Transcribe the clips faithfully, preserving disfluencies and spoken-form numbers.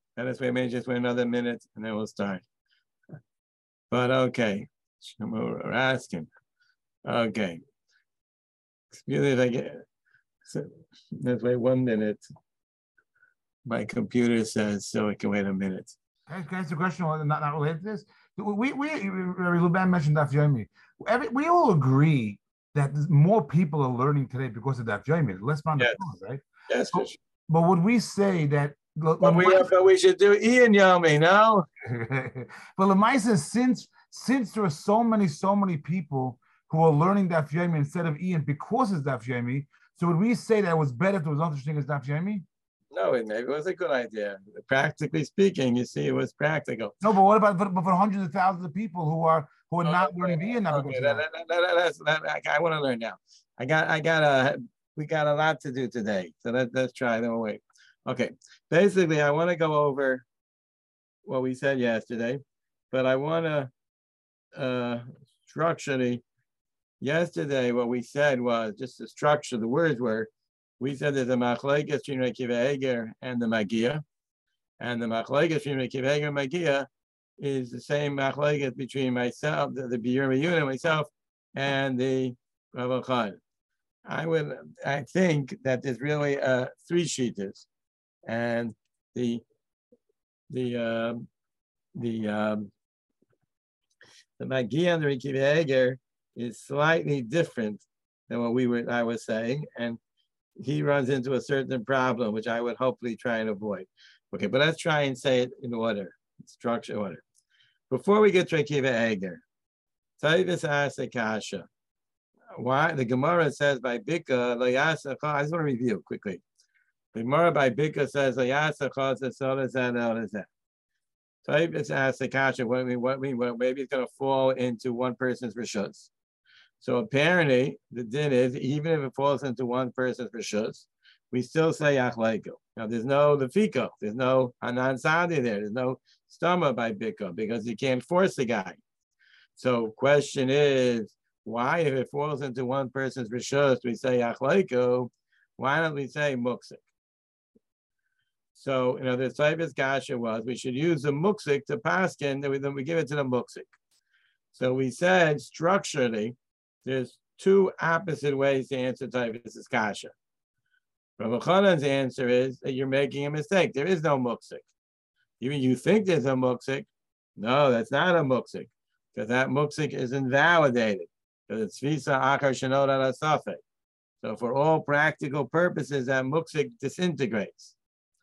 And this way, maybe just wait another minute and then we'll start. But okay, we're asking. Okay. Excuse me if I get, so let's wait one minute. My computer says so I can wait a minute. Can I ask a question not, not related to this? We, we, Ruben mentioned Daf Yomi. Every, we all agree that more people are learning today because of Daf Yomi. Less on the yes. phone, right? Yes, but, but would we say that? But we, have, but we should do Ian Yomi, no? But Lamaisa, since since there are so many, so many people who are learning Daf Yomi instead of Ian because it's Daf Yomi, so would we say that it was better if there was no such thing as Daf Yomi? No, it maybe was a good idea. Practically speaking, you see, it was practical. No, but what about for, but for hundreds of thousands of people who are who are oh, not okay. learning Ian? Okay, that, that, that, that, that, I want to learn now. I got, I got a, we got a lot to do today, so let, let's try. Then we'll wait. Okay, basically, I want to go over what we said yesterday, but I want to uh, structurally. Yesterday, what we said was just the structure. The words were. We said there's a machlekes between Akiva Eger and the Magia, and the machlekes between Akiva Eger and Magia is the same machlekes between myself, the, the Biur Miyun and myself, and the Rav Khan. I would, I think that there's really uh, three shittas, and the the um, the um, the Magia and the Akiva Eger is slightly different than what we were. I was saying, and he runs into a certain problem, which I would hopefully try and avoid. Okay, but let's try and say it in order, structure order. Before we get to Akiva Eger, Tavis asks a kasha. Why the Gemara says by Bika Layasa? I just want to review quickly. The Gemara by Bika says Layasa Chasa Solazan Elazan. Tavis asks a kasha. What mean? What mean? Well, maybe it's going to fall into one person's rishus. So apparently, the din is, even if it falls into one person's rishus, we still say achlaiku. Now, there's no lefiko, there's no hanan sadi there, there's no stama by bika, because you can't force the guy. So question is, why, if it falls into one person's rishus, we say achlaiku, why don't we say muksik? So, you know, the Tzaivis Gasha was, we should use the muksik to paskin, then we, then we give it to the muksik. So we said, structurally, there's two opposite ways to answer Tavis' kasha. Rav Chanan's answer is that you're making a mistake. There is no muksik. Even you think there's a muksik. No, that's not a muksik, because that muksik is invalidated. Because it's visa achar shenod ala safek. So for all practical purposes, that muksik disintegrates.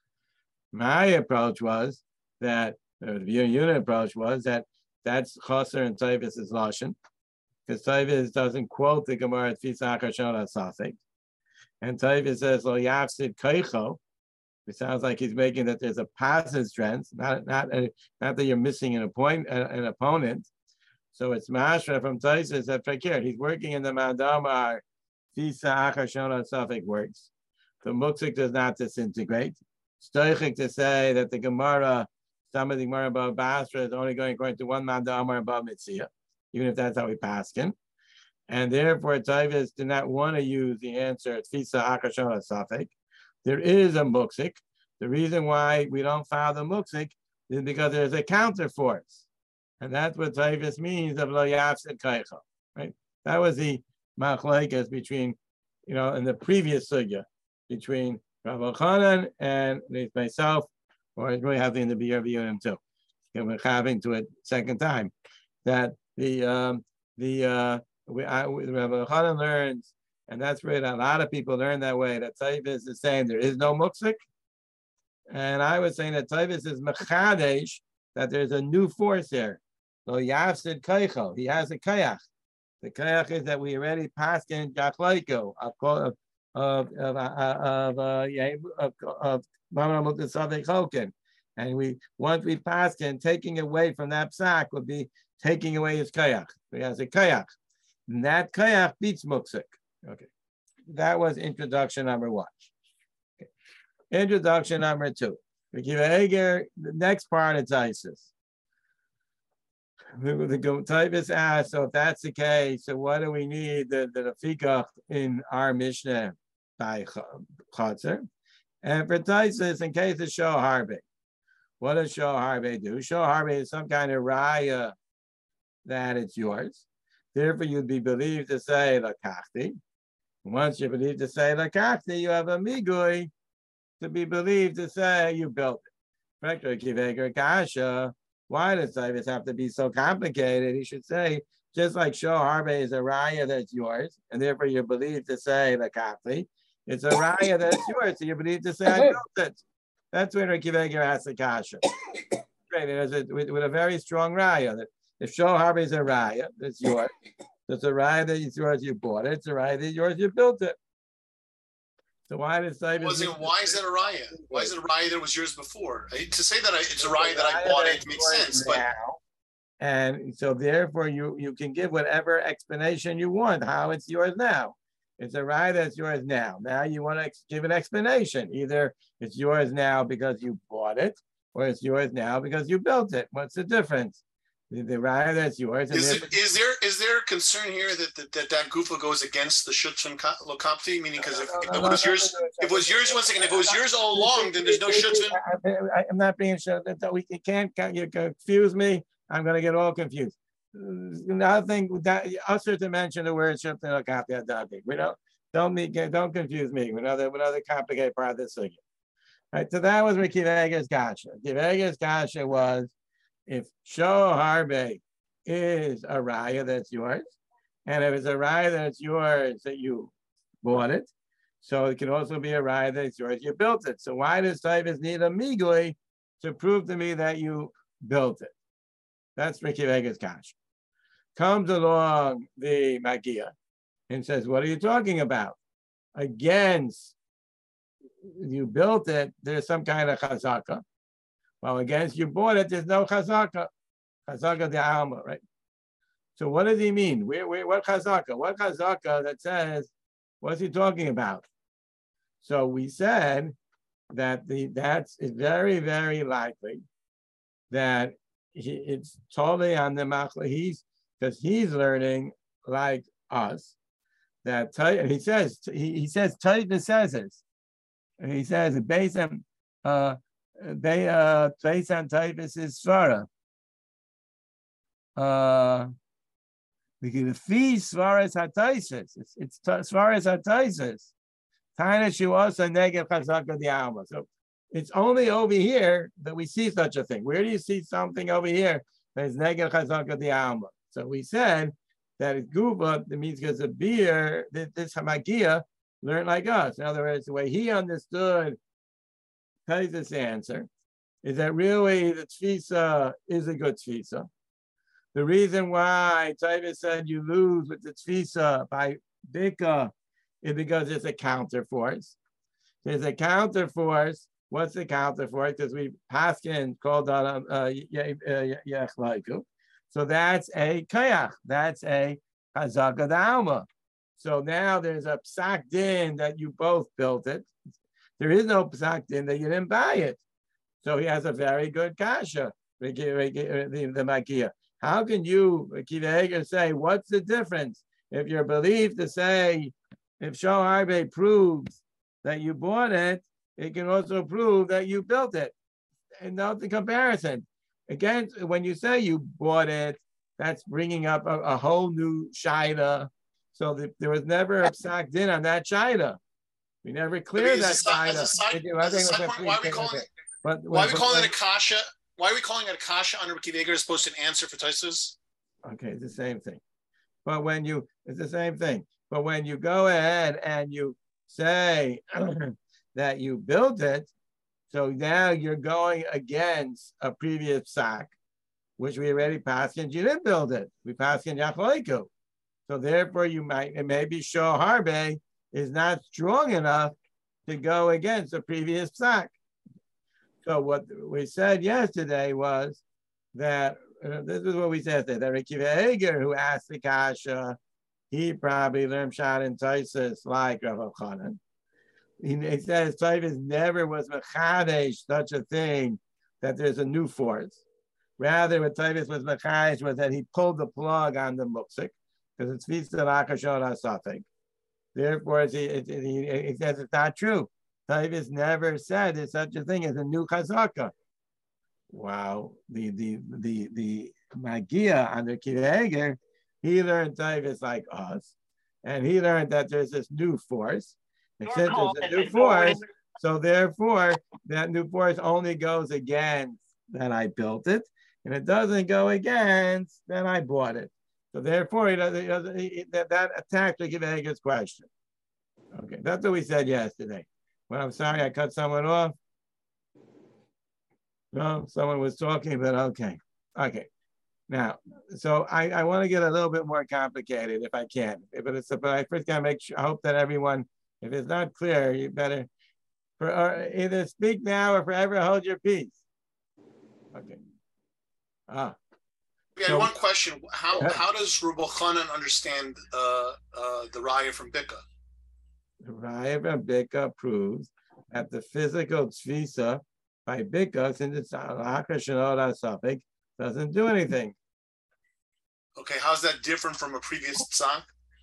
My approach was that, or the unit approach was that that's chaser and Tavis is lashon. Because Tavis doesn't quote the Gemara at Fisach Hashon Safek. And Tavis says, Lo Yafsid Keicho. It sounds like he's making that there's a passive strength, not, not, a, not that you're missing an, appoint, an opponent. So it's Mashra from Tavis that Fakir. He's working in the Mandamar Fisach Hashon Safek works. The Muksik does not disintegrate. Stoichik to say that the Gemara, some of the Gemara above Basra is only going according to one Mandamar above Mitzvah. Even if that's how we paskin, and therefore Tavis did not want to use the answer Tfisa Akashona Safek. There is a muksik. The reason why we don't follow the muksik is because there's a counterforce, and that's what Tavis means of Lo Yafsid Kaicha. Right? That was the machlekes between, you know, in the previous sugya between Rav Chanan and myself, or it's really happening in the Biur Miyun too. And we're having to it second time that. The um, the uh, we, I, we, Rabbi Chanan learns, and that's right. A lot of people learn that way. That Tavis is saying there is no muksik, and I was saying that Tavis is mechadesh, that there's a new force here. So Yafsid Keicho, he has a kayach. The kayach is that we already passed in Jachlaiko of of of of of of of Mamra and we once we passed in, taking away from that psak would be taking away his kayach. He has a kayach. And that kayach beats muksik. Okay. That was introduction number one. Okay. Introduction number two. The next part is Isis. The, the Tavis asks, so if that's the case, so what do we need the, the Fikach in our Mishnah by Chatzar? And for Taisus, in case of Show Harbe, What does Shor Harbe do? Shor Harbe is some kind of raya that it's yours. Therefore, you'd be believed to say lakachti. Once you believe to say lakachti, you have a migui to be believed to say you built it. Why does Tavis have to be so complicated? He should say, just like Shor Harbe is a raya that's yours, and therefore you're believed to say lakachti. It's a raya that's yours, so you're believed to say I built it. That's when Ricky Veger has the kasha. Great, it is with, with a very strong raya. That if Shor Harbe is a raya, that's yours. It's a raya that it's yours, you bought it. It's a raya that's yours, you built it. So why does Tavis? Was it? Why is that a raya? Why is it a raya that was yours before? I, to say that I, it's a raya that I bought it makes sense, but. Now, and so therefore you you can give whatever explanation you want how it's yours now. It's a raya that's yours now. Now you want to give an explanation. Either it's yours now because you bought it, or it's yours now because you built it. What's the difference? The, the raya that's yours. Is, it, is there is there a concern here that that that, that gufa goes against the shutzun lokapti? Meaning, because if, if it was yours, if it was yours, one second, if it was yours all along, then there's no shutzun. I'm not being sure that we can't. You confuse me. I'm going to get all confused. Nothing that usher to mention the word shutzun lokapti. We don't don't me don't confuse me with other with other complicated part of this thing. Right. So that was Ricky Vega's kasha. Ricky Vega's kasha was, if Shor Harbe is a raya that's yours, and if it's a raya that's yours that you bought it, so it can also be a raya that's yours, you built it. So why does Tavis need a migui to prove to me that you built it? That's Ricky Vega's kasha. Comes along the Magia and says, what are you talking about? Against you built it, there's some kind of chazaka. Well, against you bought it, there's no chazaka. Chazaka de alma, right? So what does he mean? Where, where, what chazaka? What chazaka that says, what's he talking about? So we said that the that's it's very, very likely that he, it's totally on the machla. He's because he's learning like us. That he says he, he says Taita says this. And he says based on uh they uh based on Tavis is svara. Uh because the fee svara is hataisis. It's it's svara is hataisis. Taina shu also negative chazaka the alma. So it's only over here that we see such a thing. Where do you see something over here that is negative chazaka the alma? So we said that it's guba, that means because of beer, this, this hamagia learned like us. In other words, the way he understood Taisa's answer is that really the tfisa is a good tfisa. The reason why Taisa said you lose with the tfisa by bika is because it's a counter force. There's a counter force. What's the counter force? Because we paskin called on uh, yechlaiku. So that's a kayach. That's a chazaka d'alma. So now there's a psak din that you both built it. There is no psak din that you didn't buy it. So he has a very good kasha, the, the, the magia. How can you, Kiva Hager, say, what's the difference? If you're believed to say, if Shor Harbe proves that you bought it, it can also prove that you built it. And note the comparison. Again, when you say you bought it, that's bringing up a, a whole new shaila. So the, there was never a psak din on that shaila. We never cleared that shaila. Why are we calling it? But, why are we calling it a kasha? Why are we calling it a kasha under Ricky Veger as opposed to an answer for Taisus? Okay, it's the same thing. But when you, it's the same thing. But when you go ahead and you say that you built it, so now you're going against a previous sack, which we already passed and you didn't build it. We passed in Yachloiku. So therefore you might, and maybe Shor Harbe is not strong enough to go against a previous sack. So what we said yesterday was that, uh, this is what we said today, that Ricky Veger, who asked the kasha, he probably learned shot in Taisus like Rav Chanan. He, he says Taisus never was mechadesh such a thing that there's a new force. Rather, what Taisus was mechadesh was that he pulled the plug on the muksik because it's visa lakashon asafik. Therefore, it, it, it, he, he says it's not true. Taisus never said there's such a thing as a new chazaka. Wow, the the the the Magia under Kiveger, he learned Tavis like us, and he learned that there's this new force. And since there's a new force, so therefore that new force only goes against that I built it, and it doesn't go against that I bought it. So therefore, he doesn't, he doesn't he, that, that attacks the Kiveger's question. Okay, that's what we said yesterday. Well, I'm sorry I cut someone off. No, someone was talking, but okay. Okay. Now, so I, I want to get a little bit more complicated if I can. But it's but I first gotta make sure I hope that everyone, if it's not clear, you better for or either speak now or forever hold your peace. Okay. Ah. We had so, one question. How yeah. how does Reb Elchanan understand uh, uh, the raya from Bika? The raya from Bika proves that the physical tfisa by Bika, since it's Achar Shenora Safek, doesn't do anything. Okay, how's that different from a previous tzak?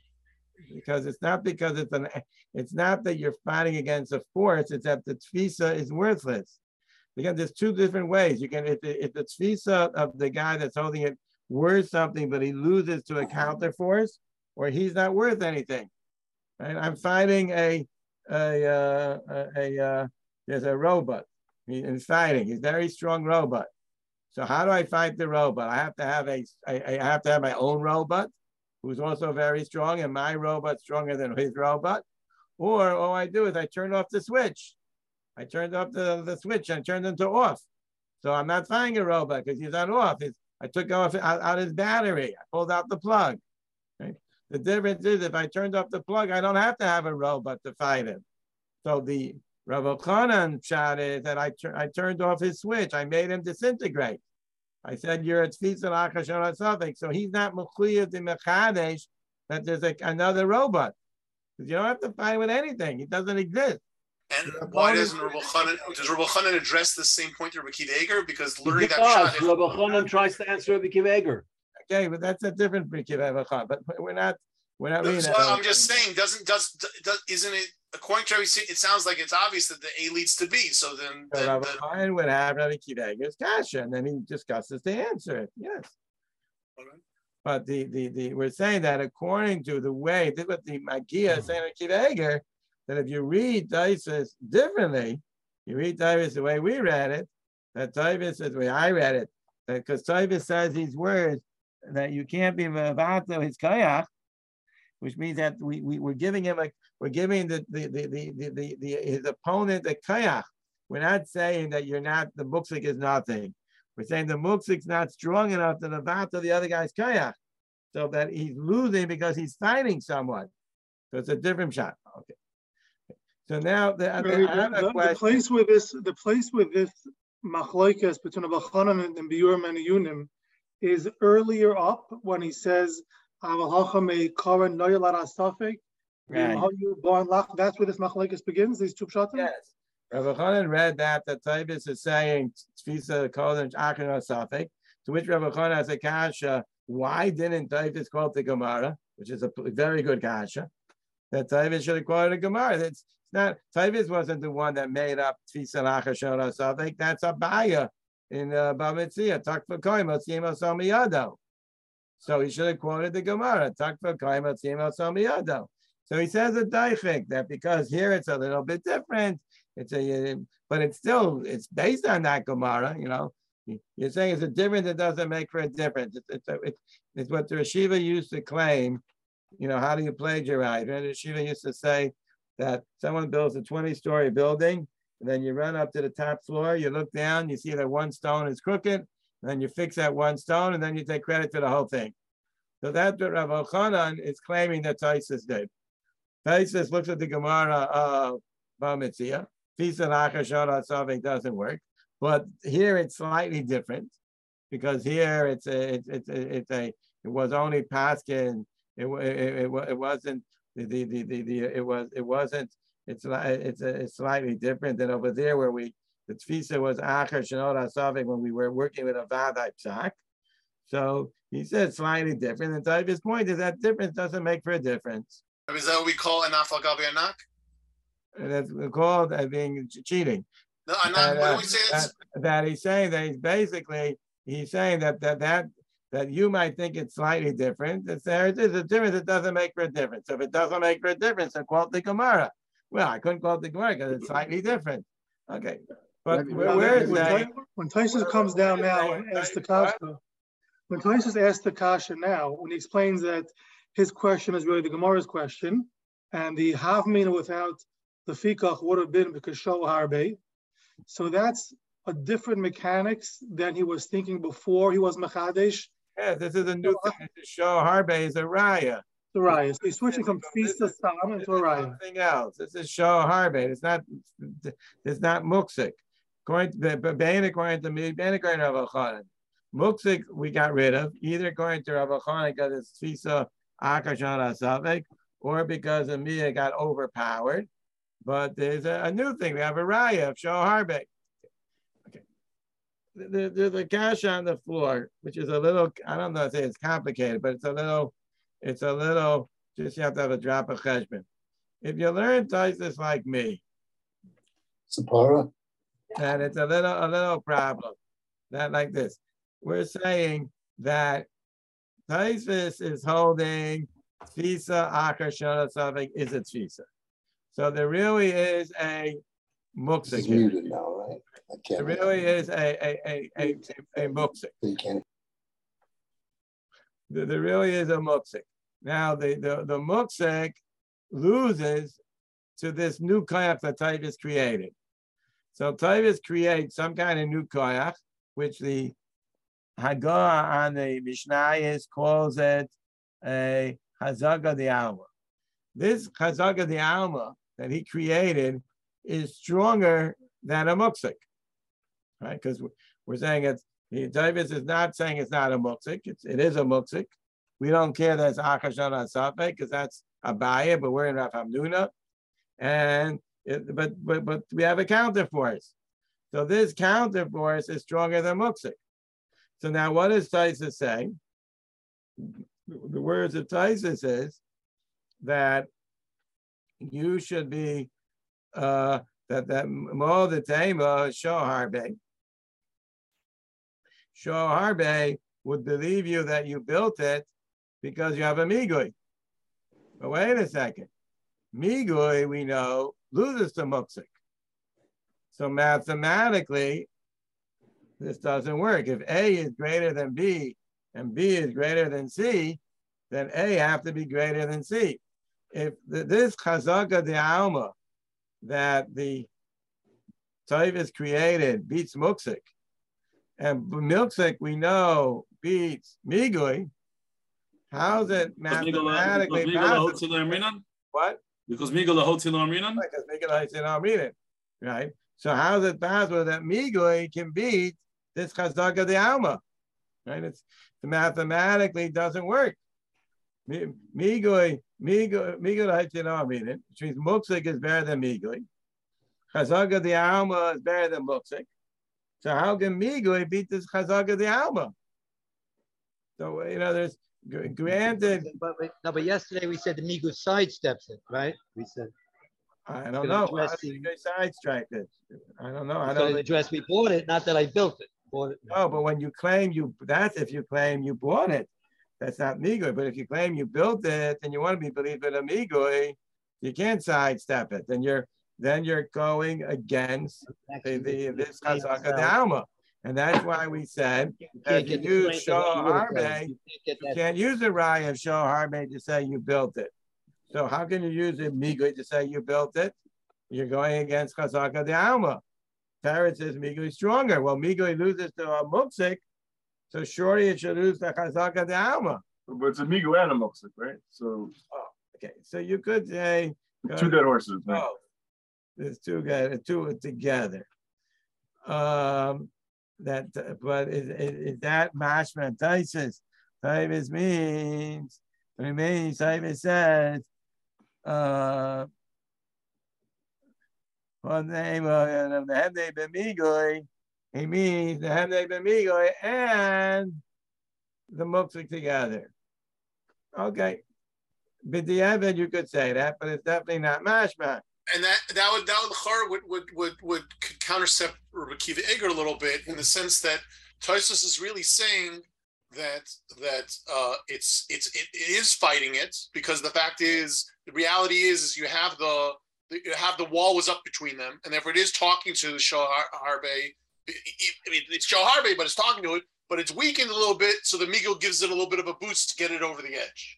Because it's not because it's an, it's not that you're fighting against a force, it's that the tfisa is worthless. Because there's two different ways. You can, if, if the tfisa of the guy that's holding it worth something, but he loses to a counter force, or he's not worth anything. Right? I'm fighting a, a, uh, a, a uh, there's a robot. He's fighting. He's a very strong robot. So how do I fight the robot? I have to have a, I, I have to have my own robot, who's also very strong, and my robot stronger than his robot. Or all I do is I turn off the switch. I turned off the, the switch and turned it to off. So I'm not fighting a robot because he's not off. It's, I took off out, out his battery. I pulled out the plug. Right? The difference is if I turned off the plug, I don't have to have a robot to fight him. So the Reb Elchanan shot is that I, I turned off his switch. I made him disintegrate. I said, you're a tfisa l'achar shenora safek. So he's not mechuyev the mechadesh that there's a, another robot. Because you don't have to fight with anything. It doesn't exist. And why doesn't Reb Elchanan, does Reb Elchanan address the same point to Reb Kiveger? Because learning that shot. Reb Elchanan tries to answer Reb Kiveger. Okay, but that's a different Reb Kiveger. But we're not, we're not reading that. I'm just saying, doesn't, does, does, isn't it, according to everything, it sounds like it's obvious that the A leads to B. So then, so then Rabbi the, Chaim would have Rabbi Kiveger's kasha, and then he discusses the answer. It yes, okay. But the the the we're saying that according to the way this what the Magia is saying to Kiveger, that if you read Taisus differently, you read Taisus the way we read it, that Taisus is the way I read it, because Taisus says these words that you can't be mevato his kayach, which means that we, we we're giving him a we're giving the the the the, the, the, the his opponent a kayach. We're not saying that you're not the muksik is nothing. We're saying the muksik's not strong enough to nevata the other guy's kayach, so that he's losing because he's fighting someone. So it's a different shot. Okay. So now the, the, the, the, the place where this the place where this machlokes between Reb Elchanan and Biurim and Yunim is earlier up when he says. Right. That's where this machlokes begins. These two pshatim. Yes, Reb Elchanan read that the Taivis is saying tfisa kodesh achar safek. To which Reb Elchanan has a kasha. Why didn't Taivis quote the Gemara, which is a very good kasha? That Taivis should have quoted a Gemara. It's, it's not Taivis wasn't the one that made up tfisa achar safek. That's Abaya in uh, Bamitzia. Tak v'koim otzim osam miyado. So he should have quoted the Gemara. So he says a daichik that because here it's a little bit different. It's a, but it's still it's based on that Gemara. You know, you're saying it's a difference. It doesn't make for a difference. It's it's, a, it's, it's what the Yeshiva used to claim. You know, how do you plagiarize? And the Yeshiva used to say that someone builds a twenty-story building, and then you run up to the top floor. You look down, you see that one stone is crooked. And then you fix that one stone, and then you take credit for the whole thing. So that's what Rav Elchanan is claiming that Taisus did. Taisus looks at the Gemara of Bamitzia. Tfisa l'achar shenora safek doesn't work, but here it's slightly different because here it's a, it's it's a, it's a it was only paskin. It it, it, it wasn't the the, the the the it was it wasn't it's it's a, it's slightly different than over there where we. The tfisa was achar shenora safek when we were working with a vadai psak. So he said slightly different. And Taivis' point is that difference doesn't make for a difference. Is that what we call an afal gabi anak? That's called uh, being cheating. No, I'm not. And, What uh, do we say? that, that he's saying that he's basically he's saying that that that that you might think it's slightly different. It's there it is a difference. It doesn't make for a difference. So if it doesn't make for a difference, then quote the Gemara. Well, I couldn't quote the Gemara because it's slightly different. Okay, but Now, where, where is when, that? when Taisus comes down now and asks the kasha, when Taisus asks the kasha now, when he explains that his question is really the Gemara's question, and the havmina without the fikach would have been because show harbe. So that's a different mechanics than he was thinking before he was mechadesh. Yeah, this is a new thing. This is show harbe is a raya. The raya. So he's switching from fisa sam into a raya. Something else. This is show harbe. It's not. It's not muksik. According to the Bain, according to me, Bain according to Rav Chanan. Muksik we got rid of either according to Rav Chanan because it's fisa akashan asavik, or because Amia got overpowered. But there's a, a new thing. We have a raya of show harbe. Okay. There, there's a kasha on the floor, which is a little. I don't know if it's complicated, but it's a little. It's a little. Just you have to have a drop of cheshbon. If you learn Taisus like me, Sapara. and it's a little a little problem. Not like this. We're saying that Taisus is holding tfisa akar shona savik is a tfisa. So there really is a muksik. It's muted now, right? I can't. There really is a a a a, a, a muksik. You can't. There, there really is a muksik. Now the the the muksik loses to this new koyach that Taisus created. So Taisus creates some kind of new koyach, which the Haggadah on the Mishnayos calls it a Chazaga de Alma. This Chazaga de Alma that he created is stronger than a muksik, right? Because we're saying it's, Taisus is not saying it's not a muksik, it's, it is a muksik. We don't care that it's Akashan Asafek because that's Abaya, but we're in Rav Hamnuna. And it, but but but we have a counter force. So this counter force is stronger than muksik. So now what does Taisus say? The words of Taisus is that you should be uh, that that mo the tema shoharbe. Shoharbe would believe you that you built it because you have a migui. But wait a second. Migui, we know, loses to muksik. So mathematically, this doesn't work. If A is greater than B and B is greater than C, then A have to be greater than C. If the, this chazaka de alma that the Taisus created beats muksik, and muksik we know beats migui, how's it mathematically possible? What? Because Migul Hotil Amrinan? Because Migul Hotil Amrinan, right? So how is it possible that Migui can beat this Chazaka de Alma? Right? It's it mathematically doesn't work. Migui, Migui, Migul Hotil Amrinan, which means Muksik is better than Migui. Chazaka de Alma is better than Muksik. So how can Migui beat this Chazaka de Alma? So you know, there's granted. But, but no, but yesterday we said the Migu sidesteps it, right? We said. I don't know. How did you sidetrack it? I don't know. I don't address we bought it, not that I built it. Bought it. Oh, but when you claim you, that's if you claim you bought it. That's not Migui. But if you claim you built it and you want to be believed in a Migui, you can't sidestep it. Then you're then you're going against the, the this Chazaka de Alma. And that's why we said that you use Shoah Harbe, you can't use the raya of Shoah Harbe to say you built it. So how can you use it Migui to say you built it? You're going against Chazaka de Alma. Parrot says Migui is stronger. Well, Migui loses to a Muksik, so surely it should lose to Chazaka de Alma. But it's a Migui and a Muksik, right? So oh, okay. So you could say two dead horses. Right? Oh, there's two guys, two together. Um That, but is, is, is that mashma Taisus? Taisus means, what it means, Taisus says, uh, for the name of the Hemdei B'Migui, he means the Hemdei B'Migui and the Muksik together. Okay. B'diavad, you could say that, but it's definitely not mashma. And that that would that would would would would, would countercept Rabbi Akiva Eiger a little bit in the sense that Tosfos is really saying that that uh, it's it's it, it is fighting it, because the fact is the reality is is you have the you have the wall was up between them, and therefore it is talking to the Shah Harbe. I mean, it's Shah Harbe, but it's talking to it, but it's weakened a little bit, so the Migu gives it a little bit of a boost to get it over the edge.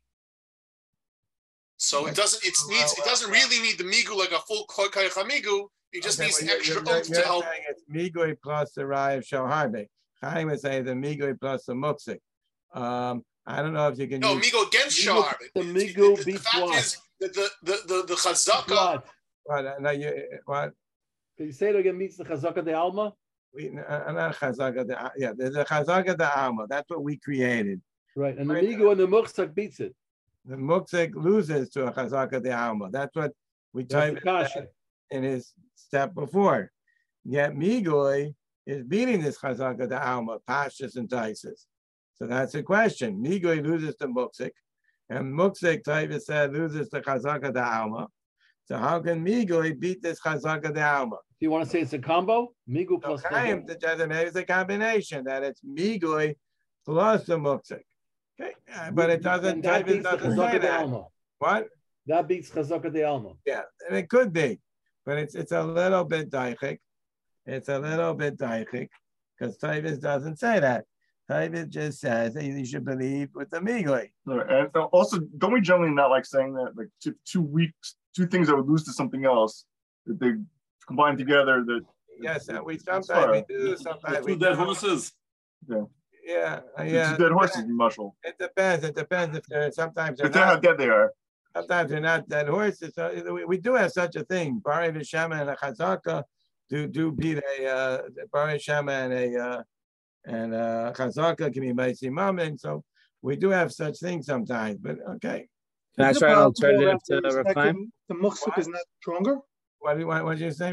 So it doesn't. It needs. It doesn't really need the Migu like a full Koyach Migu. It just okay, needs well, extra you're, oomph you're to help. It's Migui plus the Rai of Shah Harbe. Chaim would say the Migui plus the Muksik. Um, I don't know if you can. No, use Migu against Shah Harbe. The Migu the, beats the fact what? is that the the the the Chazaka. What? What? No, you, what? Can you say it again? Meets the Chazaka de Alma. We uh, not Chazaka de yeah. There's a Chazaka de Alma. That's what we created. Right, and the Migu and the Muksik beats it. The Muksik loses to a Chazaka de Alma. That's what we typed in his step before. Yet Migui is beating this Chazaka de Alma, Pashtus and Taisis. So that's the question. Migui loses to Muksik, and Muksik, Taivas said, loses to Chazaka de Alma. So how can Migui beat this Chazaka de Alma? Do you want to say it's a combo? Migu plus so Chaim, maybe it's a combination, that it's Migui plus the Muksik. Okay, uh, but it doesn't. That beats doesn't Chazaka say de that. Alma. What? That beats Chazaka de Alma. Yeah, and it could be, but it's it's a little bit daichik. It's a little bit daichik because Tavis doesn't say that. Tavis just says that you should believe with the Migui. And also, don't we generally not like saying that like two, two weeks, two things that would lose to something else, that they combine together? That yes, and we sometimes we do. Sometimes we two dead do. horses. Yeah. Yeah, yeah. Two dead horses, mushroom. It depends. It depends if they're sometimes they're Depends how not dead they are. Sometimes they're not dead horses. So we, we do have such a thing. Bari V'Shema and a Chazaka do do beat a uh, Bari Shema and a uh, and a Chazaka can be Maisi Mammon. So we do have such things sometimes. But okay. Can I try an alternative to the refine? The Muksik is not stronger. What do you what did you say?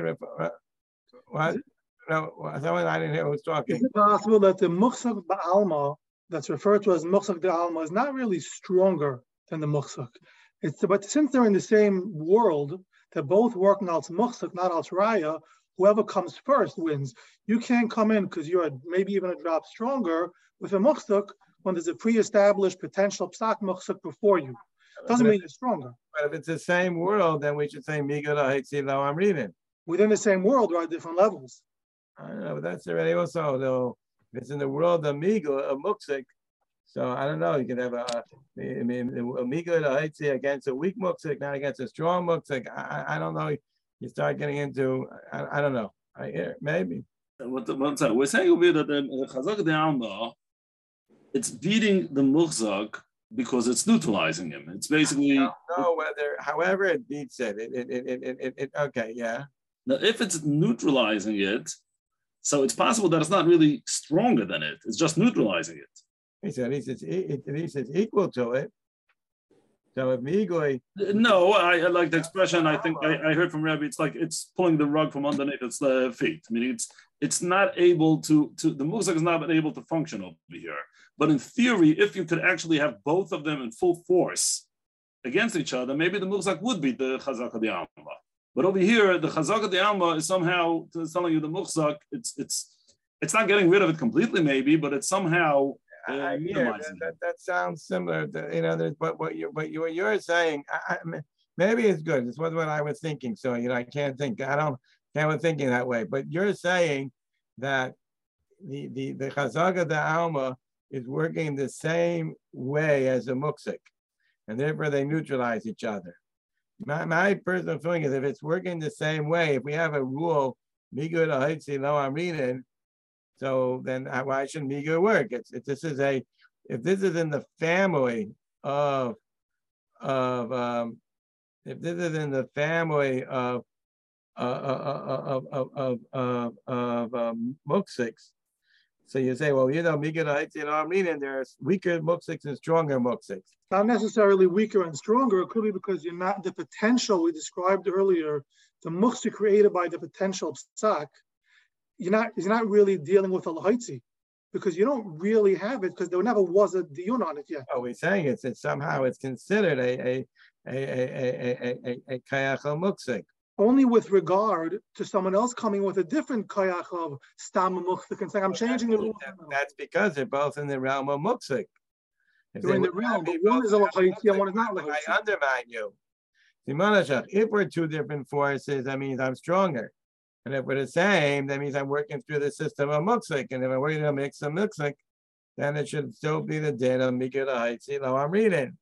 What? No, someone I didn't hear who was talking. Is it possible that the Muksik Ba'alma that's referred to as Muksik de Alma is not really stronger than the Muksik? It's but since they're in the same world, they're both working out Muksik, not out Raya. Whoever comes first wins. You can't come in because you're maybe even a drop stronger with a Muksik when there's a pre-established potential Psak Muksik before you. Doesn't mean you're stronger. But if it's the same world, then we should say Migul Ha'etzi Lo I'm reading. Within the same world, there are different levels. I don't know, but that's already also though. If it's in the world of Migul, of Muksik, so I don't know. You can have a, I mean, a Migul Ha'etzi against a weak Muksik, not against a strong Muksik. I, I don't know. You start getting into, I, I don't know. I hear maybe. What, what's that? We're saying over here that the Chazak de Alma, it's beating the Murzak because it's neutralizing him. It's basically. I don't know whether, however it beats it. It, it, it, it, it, it okay, yeah. Now, if it's neutralizing it, so it's possible that it's not really stronger than it. It's just neutralizing it. He said, at least it's, at least it's equal to it. So if Migui. No, I, I like the expression. I think I, I heard from Rabbi. It's like it's pulling the rug from underneath its uh, feet. Meaning it's it's not able to to the Murzak is not able to function over here. But in theory, if you could actually have both of them in full force against each other, maybe the Murzak would beat the Chazaka de Alma. But over here, the Chazaka de Alma is somehow telling you the Murzak. It's it's it's not getting rid of it completely, maybe, but it's somehow. Uh, I hear that, that, that sounds similar to, you know, but what you what you what you're saying, I, I, maybe it's good. This was what I was thinking. So, you know, I can't think, I don't, can't be thinking that way. But you're saying that the the the Chazaka de Alma is working the same way as the Muksik, and therefore they neutralize each other. My my personal feeling is if it's working the same way, if we have a rule, Migud Ha'etzi Lo I'm reading. So then why shouldn't Migui work? It's, it, this is a, if this is in the family of, of um, if this is in the family of, uh, of, of, of, of, of um, Muksiks, so you say, well, you know, Migui Ha'etzi Lo I'm reading, there's weaker Muksiks and stronger Muksiks. Not necessarily weaker and stronger. It could be because you're not, the potential we described earlier, the Muksik created by the potential Psak, You're not, you're not really dealing with a lahaitzi because you don't really have it because there never was a diyun on it yet. Oh, we're saying it's, it's somehow it's considered a a a a a a a kayach muksik. only with regard to someone else coming with a different koyach of stam muksik and saying, I'm changing the rule. That's because they're both in the realm of muksik. They're in the realm, but one is a lachaitzi and one is not lachaitzi. I undermine you. If we're two different forces, that means I'm stronger. And if we're the same, that means I'm working through the system of muksik. And if I'm working to mix of muksik, then it should still be the din of mikra lahaitzi. No, I'm reading.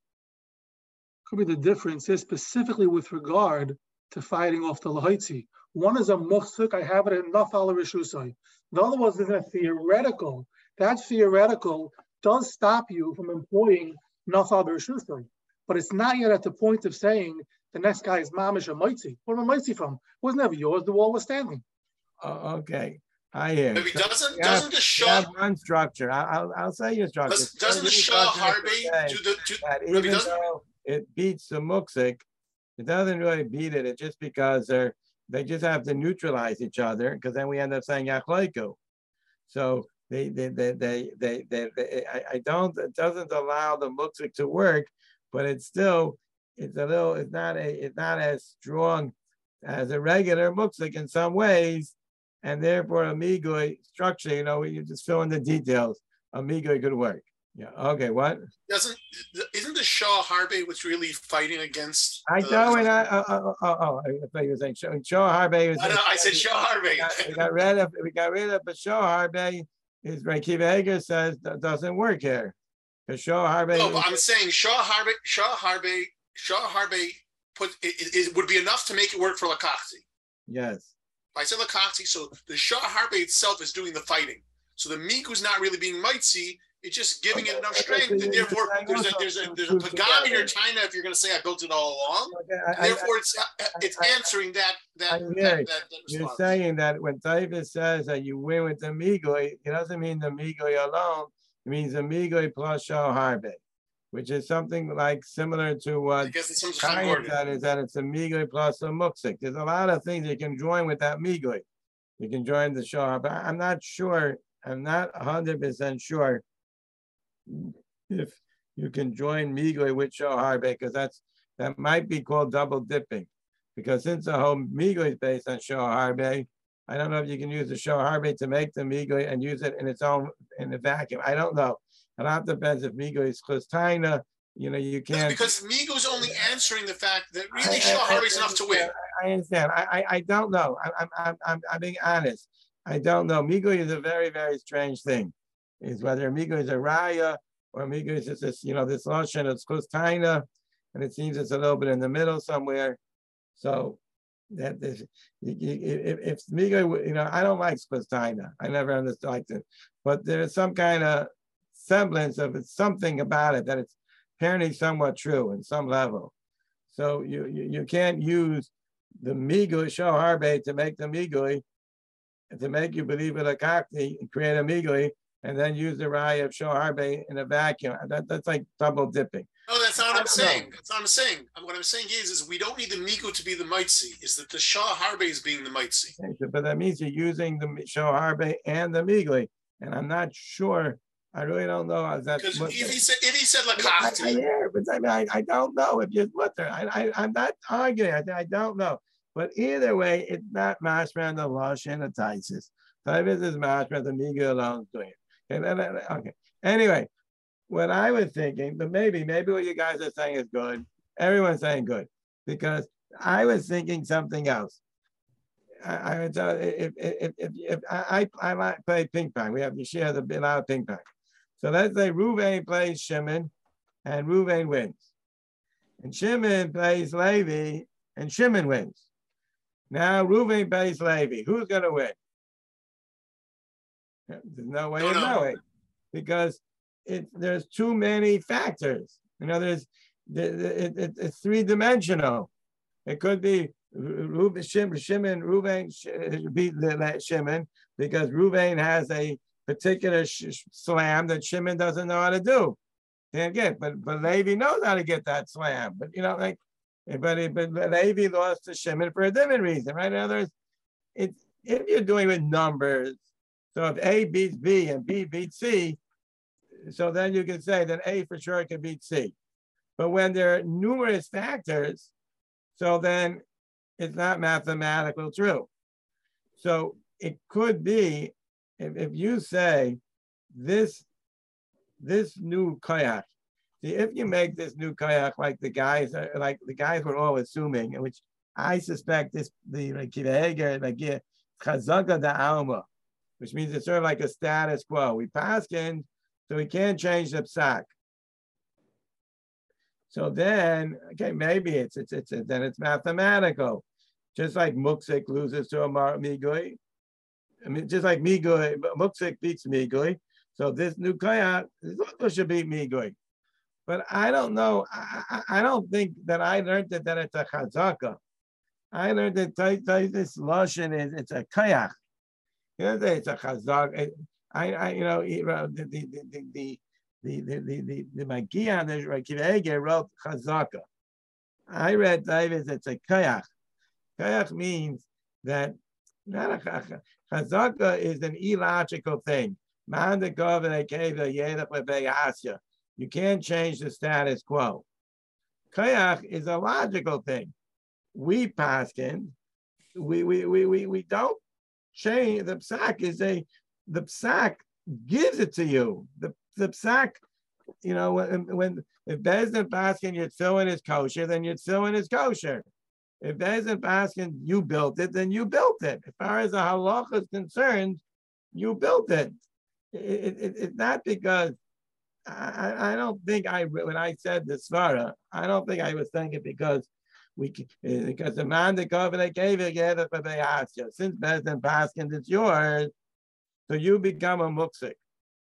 Could be the difference is specifically with regard to fighting off the lahaitzi. One is a muksik, I have it in nafal rishusai. The other one is a theoretical. That theoretical does stop you from employing nafal rishusai. But it's not yet at the point of saying the next guy is mamish or mitzi. Where am I mitzi from? It wasn't ever yours. The wall was standing. Oh, okay, I hear. Maybe So doesn't you doesn't have- the you Shah have one structure. I- I'll I'll say your structure. does, doesn't the Your Shah structure is to Harvey say do the do, that Rabbi, even doesn't though it beats the muksik, it doesn't really beat it. It's just because they're they just have to neutralize each other, because then we end up saying yachleiku. So they they they they they, they, they I, I don't it doesn't allow the muksik to work, but it's still it's a little it's not a it's not as strong as a regular muksik in some ways, and therefore a migui structure, you know, you just fill in the details. A migui could work. Yeah. Okay. What? doesn't isn't the Shah Harvey what's really fighting against? I the- know, and I oh, oh, oh, oh, I thought you were saying Shaw Shaw Harvey. Was No, no, I said Shah Harvey. We got, we got rid of we got rid of, but Shaw Harvey is right. Kiva Hager says that doesn't work here, because Shaw Harvey. No, but I'm saying Shah Harvey, Shah Harvey, Shah Harvey put it, it, it would be enough to make it work for Lakakzi. Yes. I said Lakakzi, so the Shah Harvey itself is doing the fighting. So the Miku's not really being mitzi, it's just giving it enough strength, and therefore there's a there's a there's a pagam in your China if you're going to say I built it all along. Okay, I- I- Therefore, it's it's I- answering that that I that, hear that, you. that You're response. saying that when David says that you win with the migui, it doesn't mean the migui alone. It means the migui plus Shaw Harvey, which is something like similar to I what guess it's some Chaim Gordon. said, is that it's a migui plus a muksik. There's a lot of things you can join with that migui. You can join the Shaw, but I'm not sure. I'm not one hundred percent sure if you can join migui with Shaw Harvey, because that's that might be called double dipping. Because since the whole migui is based on Shaw Harvey, I don't know if you can use the Shaw Harvey to make the migui and use it in its own in the vacuum. I don't know. It all depends if migui is chlustaina. You know, you can't. Because Migu's only answering the fact that I- really I- Shah I Harvey's enough to win. understand. I I understand. I, I, I don't know. I, I'm, I'm, I'm, I'm being honest. I don't know. Migui is a very, very strange thing. Is whether Migui is a raya or Migui is just this, you know, this lotion of chlustaina, and it seems it's a little bit in the middle somewhere. So that this, you- you- if, if Migui, you know, I don't like chlustaina. I never understood like it, but there's some kind of semblance of it's something about it that it's apparently somewhat true in some level. So you you, you can't use the migui Shaw Harvey to make the migui, to make you believe in a cockney and create a migui, and then use the rye of Shaw Harvey in a vacuum. That, that's like double dipping. No, that's not what I I'm don't saying. know. That's not what I'm saying. What I'm saying is, is we don't need the Migu to be the mitzi. Is that the Shah Harvey is being the mitzi? But that means you're using the Shaw Harvey and the migui, and I'm not sure. I really don't know if that's Because what if he said if he said I, I Lakachti, hear, but I, mean, I, I don't know if you're mutter. I, I, I'm not arguing. I, I don't know. But either way, it's not mashman the lush and the taisis. Tavis is mashman the miga alone doing it. Okay, then, then, okay. Anyway, what I was thinking, but maybe, maybe what you guys are saying is good. Everyone's saying good, because I was thinking something else. I, I would tell if if if, if I, I I like play ping pong. We have to share the lot of ping pong. So let's say Ruvain plays Shimon, and Ruvain wins. And Shimon plays Levi, and Shimon wins. Now Ruvain plays Levi. Who's going to win? There's no way of knowing, because it, there's too many factors. You know, there's it, it, it's three dimensional. It could be Ruvain, Shimon, Ruvain beat Shimon because Ruvain has a particular sh slam that Shimon doesn't know how to do. Can't get, but but Levi knows how to get that slam. But you know, like, but but Levi lost to Shimon for a different reason, right? In other words, it's if you're doing with numbers, so if A beats B and B beats C, so then you can say that A for sure can beat C. But when there are numerous factors, so then it's not mathematically true. So it could be, if, if you say this, this new kayak, see, if you make this new kayak like the guys, are, like the guys were all assuming, which I suspect this, the like chazaka da alma, which means it's sort of like a status quo. We pass in, so we can't change the psak. So then, okay, maybe it's it's it's, it's then it's mathematical, just like muksik loses to a migui. I mean, just like migui, muksik beats migui. So this new kayak should beat migui. But I don't know. I, I, I don't think that I learned that, that it's a chazaka. I learned that this lashon is it's a kayak. You know, it's a chazak. I, I, you know, the the the the the the the the the Magia the Rakiv Eger wrote chazaka. I read David. It's a kayak. Kayak means that not a chazaka is an illogical thing. Man the governor gave a yedach lebeyasya. You can't change the status quo. Kayak is a logical thing. We paskin, we we we we we don't change. The psak is a the psak gives it to you. The the psak, you know, when when if Bezdin paskin your tefillin is kosher, then your tefillin is kosher. If Bezdin paskin you built it, then you built it. As far as the halacha is concerned, you built it. It, it, it's not because I, I don't think I when I said the svara, I don't think I was saying it because we because the man the covenant gave it together for the asya. Since Bezdin paskin it's yours, so you become a muksik.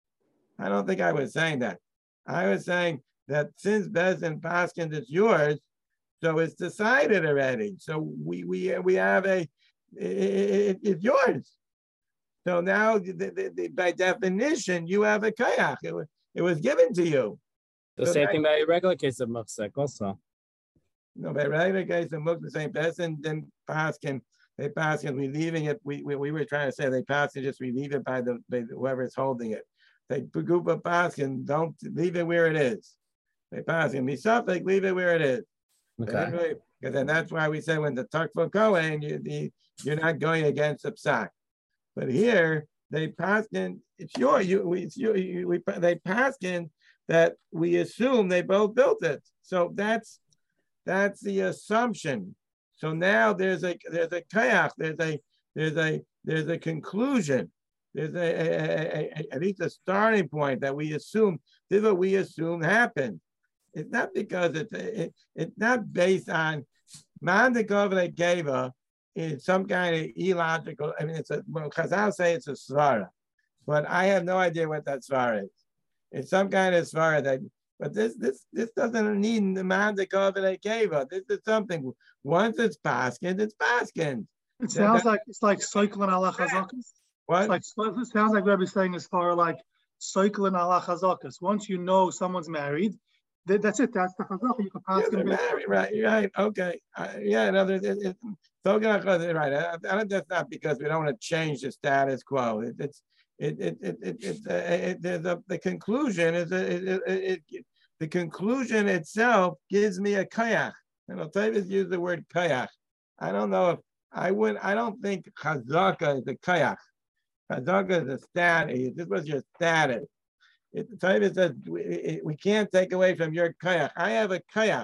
I don't think I was saying that. I was saying that since Bezdin paskin it's yours, so it's decided already. So we we we have a it, it, it's yours. So now, the, the, the, by definition, you have a kayak. It was, it was given to you. The so same that, thing by a regular case of muksek also. No, by regular case of muksek, the same person didn't paskin. They paskin relieving it. We, we we were trying to say they paskin just relieve it by the by whoever's holding it. They group of paskin don't leave it where it is. They paskin misafik leave it where it is. Okay. Really, because then that's why we say when the takva kohen, you the you're not going against the psak. But here they passed in. It's your you. We, it's your, you, we they passed in that we assume they both built it. So that's that's the assumption. So now there's a there's a kayak. There's a there's a there's a conclusion. There's a, a, a, a at least a starting point that we assume. This is what we assume happened. It's not because it's it, it's not based on man the government gave her. It's some kind of illogical. I mean, it's a well, Chazal say it's a svara, but I have no idea what that svara is. It's some kind of svara that, but this this this doesn't need the man the covenant gave us. This is something. Once it's paskin, it's paskin. It sounds that, like it's like cycling ala chazakas. What? It's like it sounds like Rebbe's saying as far like cycling ala chazakas. Once you know someone's married, that's it. That's the chazaka. You can pass yeah, married, right? Right. Okay. Uh, yeah. No. It, it, so right. I, I don't. That's not because we don't want to change the status quo. It, it's. It. It. It. It. It's. Uh, it, it, the, the conclusion is. It, it, it, it. The conclusion itself gives me a kayak. And I'll tell you, use the word kayak. I don't know if I would. I don't think chazaka is a kayak. Chazaka is a status. This was your status. It, the Torah says we, we can't take away from your kayak. I have a kayak.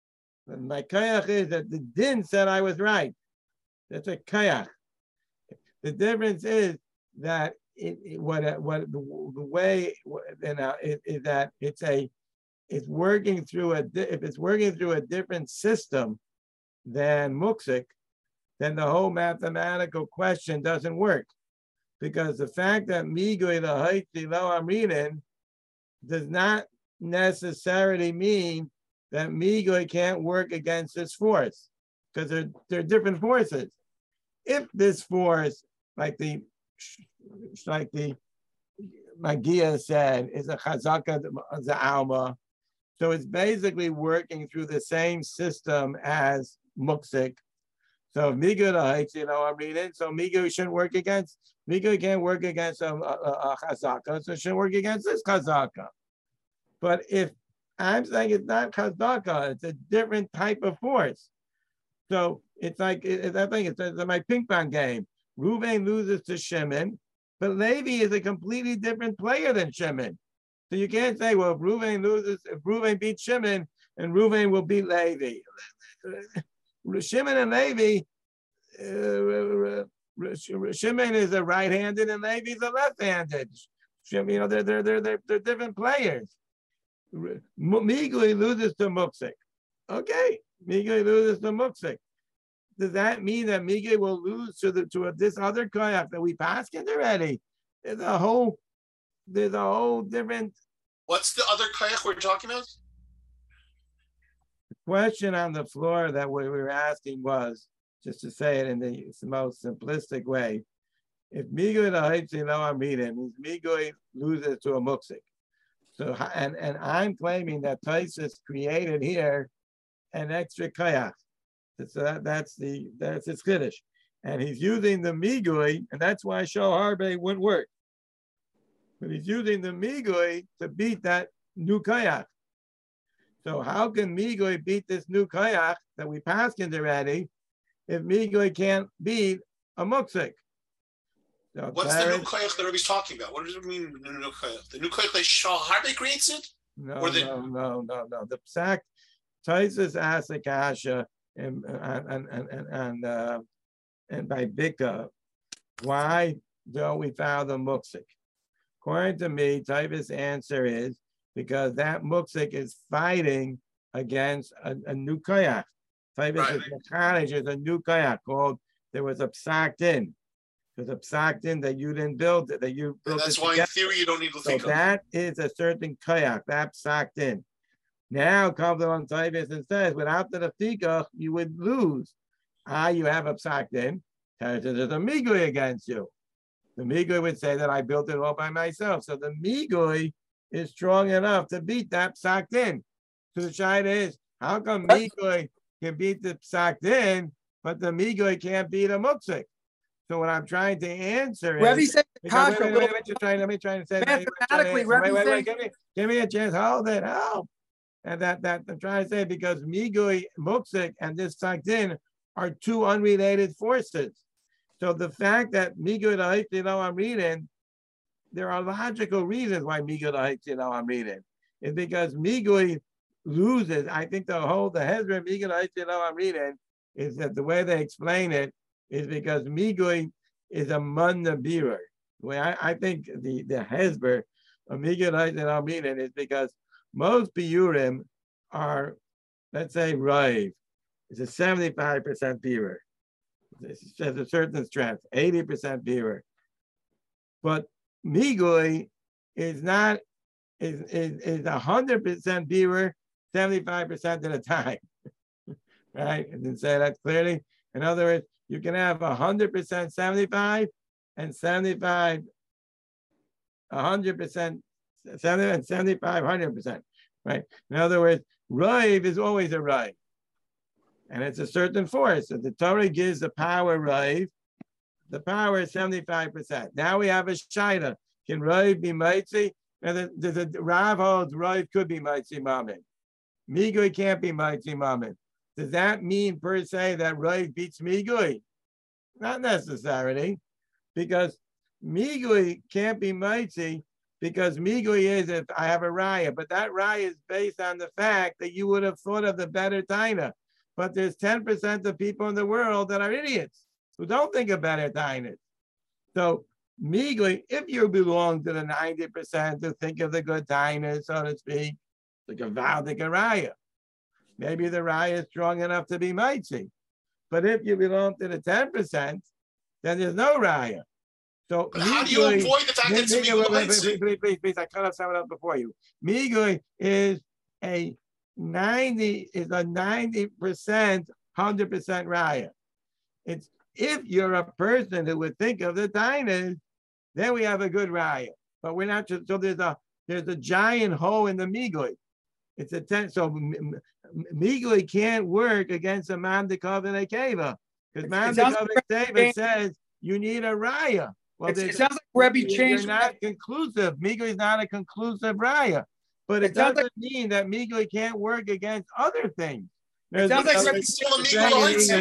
And my kayak is that the din said I was right. That's a kayak. The difference is that it, it what what the, the way you know is, is that it's a it's working through a if it's working through a different system than muksik, then the whole mathematical question doesn't work, because the fact that migui the haiti lo amrinin does not necessarily mean that migui can't work against this force, because they're, they're different forces. If this force, like the like the Magia said, is a chazaka za'alma, so it's basically working through the same system as muksik. So if migu the haiti lo amrinin, so migu shouldn't work against migu can't work against a, a, a chazaka, so it shouldn't work against this chazaka. But if I'm saying it's not chazaka, it's a different type of force. So It's like, it, I think it's, it's my ping pong game. Reuven loses to Shimon, but Levi is a completely different player than Shimon. So you can't say, well, if Reuven loses, if Reuven beats Shimon, and Reuven will beat Levi. Shimon and Levi, uh, Shimon is a right-handed and Levi is a left-handed. You know, they're, they're, they're, they're, they're different players. Migui loses to Muksik. Okay, Migui loses to Muksik. Does that mean that Migui will lose to the to this other kayak that we passed in already? There's a whole, there's a whole different. What's the other kayak we're talking about? The question on the floor that we were asking was, just to say it in the most simplistic way, if Migui the Haitzi lo Amrita means Migui loses to a Muksik. So and and I'm claiming that Taisus created here an extra kayak. So that, that's the that's his Kiddush. And he's using the Migui, and that's why Shal Harbe wouldn't work. But he's using the Migui to beat that new kayak. So how can Migui beat this new kayak that we passed in already if Migui can't beat a Muksik? So what's the new kayak that everybody's talking about? What does it mean, the new kayak? The new kayak that Shal Harbe creates it? No, or the... no, no, no, no. The Psak, Taisus asked Akasha, and and and and and, uh, and by Bika, why don't we found the Muksik? According to me, Taisus' answer is because that Muksik is fighting against a, a new kayak. Taisus right. is, is a new kayak called, there was a Psak Din. There's a Psak Din that you didn't build it, that you built. And that's it why together. in theory you don't need to So think of that is a certain kayak, that Psak Din. Now comes on Tavis and says, without the Rafika, you would lose. Ah, you have a Psak Din. There's a Migui against you. The Migui would say that I built it all by myself. So the Migui is strong enough to beat that Psak Din. So the shayla is, how come Migui can beat the Psak Din, but the Migui can't beat a Muksik? So what I'm trying to answer is, Rebbe said, because, wait, wait, wait, wait, just trying, let me try to say, mathematically, wait, wait, wait, saying, give me, give me a chance, hold it, help. And that, that I'm trying to say, because Migui, Muksik, and this Psak Din are two unrelated forces. So the fact that Migui the you know I'm reading, there are logical reasons why Migui the you know I'm reading. It's because Migui loses. I think the whole the Hezbollah Migui the you know I'm reading is that the way they explain it is because Migui is a Manda Birer. The way I, I think the the Hezbollah of Migui the you know I'm reading is because most biurim are, let's say, Raiv. It's a seventy-five percent biur. It has a certain strength, eighty percent biur. But Migui is not, is, is, is one hundred percent biur seventy-five percent of the time. Right? I didn't say that clearly. In other words, you can have one hundred percent seventy-five and seventy-five, one hundred percent seventy and seventy-five, one hundred percent, right? In other words, Raiv is always a Raiv. And it's a certain force. So the Torah gives the power Raiv. The power is seventy-five percent. Now we have a Shaita. Can Raiv be Maitzi? And the, the, the Rav holds Raiv could be Maitzi Mammon. Migui can't be Maitzi Mammon. Does that mean per se that Raiv beats Migui? Not necessarily. Because Migui can't be Maitzi. Because Migui is if I have a raya, but that raya is based on the fact that you would have thought of the better taina. But there's ten percent of people in the world that are idiots who don't think of better tainas. So Migui, if you belong to the ninety percent to think of the good taina, so to speak, like a valdik raya, maybe the raya is strong enough to be mitzi. But if you belong to the ten percent, then there's no raya. So but how do you avoid the fact that it's Migui? Please, please, please, please, I cut off someone else before you. Migui is a ninety is a ninety percent, one hundred percent raya. It's if you're a person who would think of the tainas, then we have a good raya. But we're not just so there's a there's a giant hole in the Migui. It's a ten, so Migui can't work against a Mandikov and a Keva. Because Mandikov and Keva says you need a raya. Well, it sounds like Rebbe changed. They're not conclusive. Migui is not a conclusive raya, but it, it doesn't like, mean that Migui can't work against other things. There's, it sounds like Rebbe saying,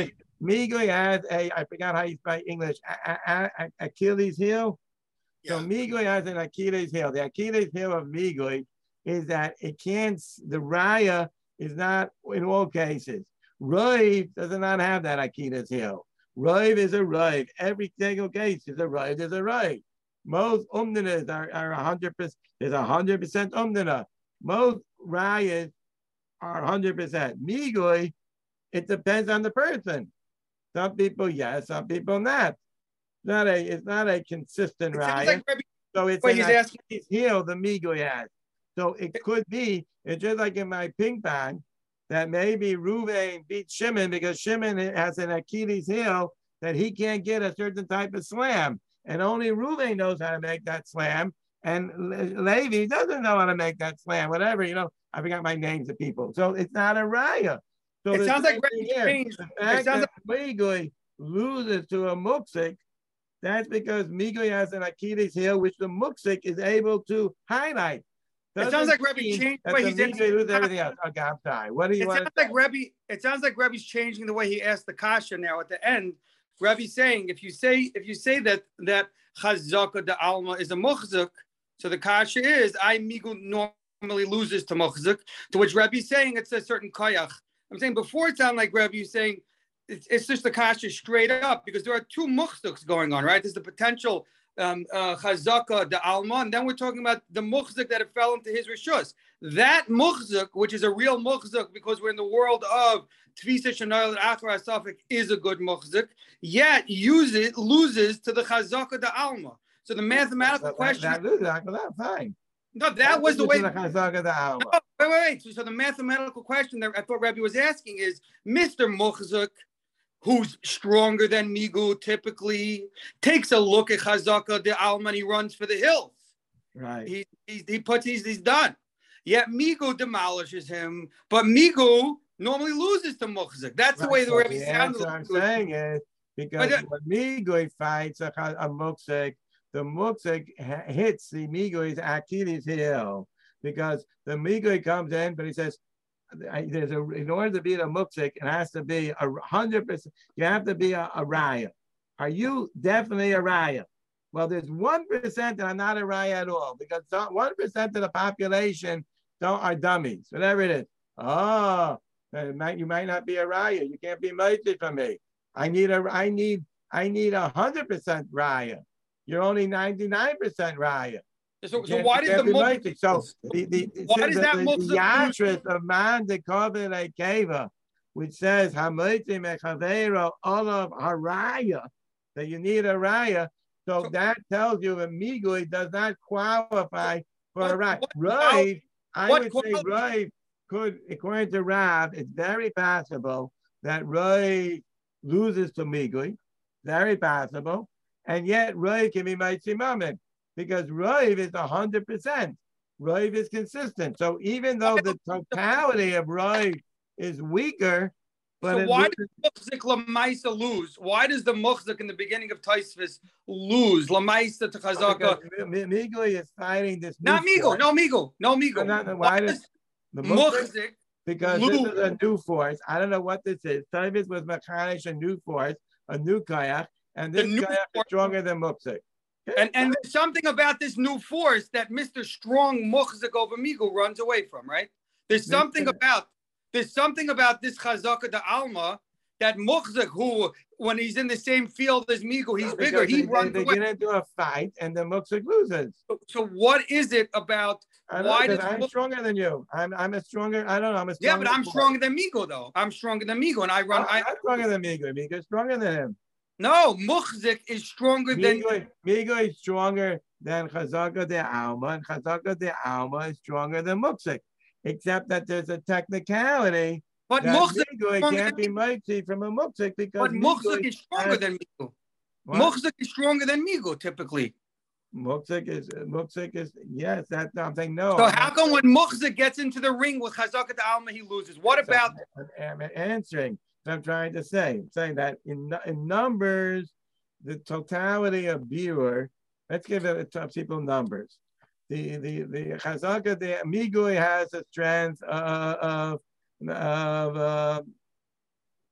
Migui has a, I forgot how you spell English, a, a, a, Achilles heel. So Yeah. Migui has an Achilles heel. The Achilles heel of Migui is that it can't, the raya is not in all cases. Roiv does not have that Achilles heel. Roiv is a roiv. Every single case is a roiv, is a roiv. Most umdinas are, are one hundred percent, is one hundred percent umdina. Most rayas are one hundred percent. Migui, it depends on the person. Some people yes, some people not. Not a, it's not a consistent raya. Like Rebbe, so it's an Achilles heel the Migui has. So it could be, it's just like in my ping pong, that maybe Ruvain beats Shimon because Shimon has an Achilles heel that he can't get a certain type of slam. And only Ruvain knows how to make that slam. And Levi doesn't know how to make that slam, whatever, you know. I forgot my names of people. So it's not a raya. So it sounds like changed. The fact it sounds that like Migui loses to a muksik, that's because Migui has an Achilles heel, which the muksik is able to highlight. It sounds like Rebbe changed the way he's answering everything else. Okay, I'm sorry. What do you it want? Sounds like Rebbe, it sounds like Rebbe's changing the way he asked the kasha now at the end. Rebbe's saying if you say if you say that that chazaka de alma is a muchzuk, so the kasha is I migu normally loses to muchzuk, to which Rebbe's saying it's a certain koyach. I'm saying before it sounded like Rebbe's saying it's, it's just the kasha straight up because there are two muchzuks going on, right? There's the potential Um, uh, chazaka the alma, and then we're talking about the muchzuk that it fell into his rishus. That muchzuk, which is a real muchzuk, because we're in the world of tvisa shenayel achar asafik, is a good muchzuk. Yet use it loses to the chazaka the alma. So the mathematical that, question. That, that, that, fine. No, that, that was the way. The chazaka the alma. No, wait, wait, wait. So, so the mathematical question that I thought Rabbi was asking is, Mister Muchzuk, who's stronger than Migu typically, takes a look at Chazaka de Alma and he runs for the hills. Right. He he, he puts he's, he's done. Yet Migu demolishes him, but Migu normally loses to Muchzik. That's right. The way the so Rebbe the sounded. What I'm saying is because uh, when Migu fights a, a Muchzik, the Muchzik hits the Migu's Achilles heel because the Migu comes in, but he says, there's a, in order to be a mukzik, it has to be a hundred percent. You have to be a, a raya. Are you definitely a raya? Well, there's one percent that are not a raya at all because one percent of the population don't are dummies, whatever it is. Oh, it might, you might not be a raya. You can't be mighty for me. I need a, I need, I need a hundred percent raya. You're only ninety-nine percent raya. So, so why does the mukzik? So the the why does that the, the yatris of man de koven keva, which says hamoiti mechavero olav haraya, that you need a raya. So, so that tells you that migui does not qualify for what, a raya. Rav, I would say Rav could, according to Rav, it's very possible that Rav loses to migui, very possible, and yet Rav can be mighty moment. Because Rav is one hundred percent. Rav is consistent. So even though the totality of Rav is weaker, but so why does Muchzik Lamaisa lose? Why does the Muchzik in the beginning of Taisvis lose? Lamaisa to Chazaka. Migui is fighting this. Not Migu, no Migu, no Migu. No, no, why, why does the Muchzik? Because lose. This is a new force. I don't know what this is. Taisvis was Mechanish, a new force, a new kayak, and this kayak is stronger than Muchzik. And and there's something about this new force that Mister Strong Muchzik over Migu runs away from, right? There's something about there's something about this Chazaka de Alma that Muchzik, who when he's in the same field as Migu, he's bigger. He they, runs they, away. They get into a fight, and the Muchzik loses. So, so what is it about? I why know, does I'm Muchzik, stronger than you? I'm I'm a stronger. I don't know. I'm a yeah, but I'm stronger than Migu though. I'm stronger than Migu, and I run. No, I, I'm stronger than Migu. Migu is stronger than him. No, Muchzik is stronger than Migu is stronger than Chazaka de Alma, and Chazaka de Alma is stronger than Muchzik, except that there's a technicality. But Muchzik can't be mighty from a Muchzik because but Muchzik is stronger has, than Migu. Muchzik is stronger than Migu typically. Muchzik is Muchzik is yes. That's I'm saying no. So I'm how come when Muchzik gets into the ring with Chazaka de Alma he loses? What about? I'm, I'm answering. I'm trying to say, I'm saying that in in numbers, the totality of Biur, let's give it to people numbers. The the the Chazaka, the Migui has a strength of of uh,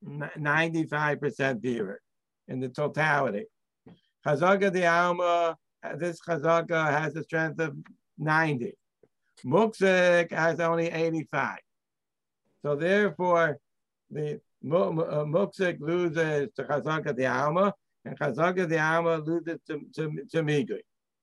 ninety-five percent Bira in the totality. Chazaka the Alma, this Chazaka has a strength of ninety. Muksik has only eighty-five. So therefore, the Muksik loses to Chazaka the Alma, and Chazaka the Alma loses to, to, to Migui.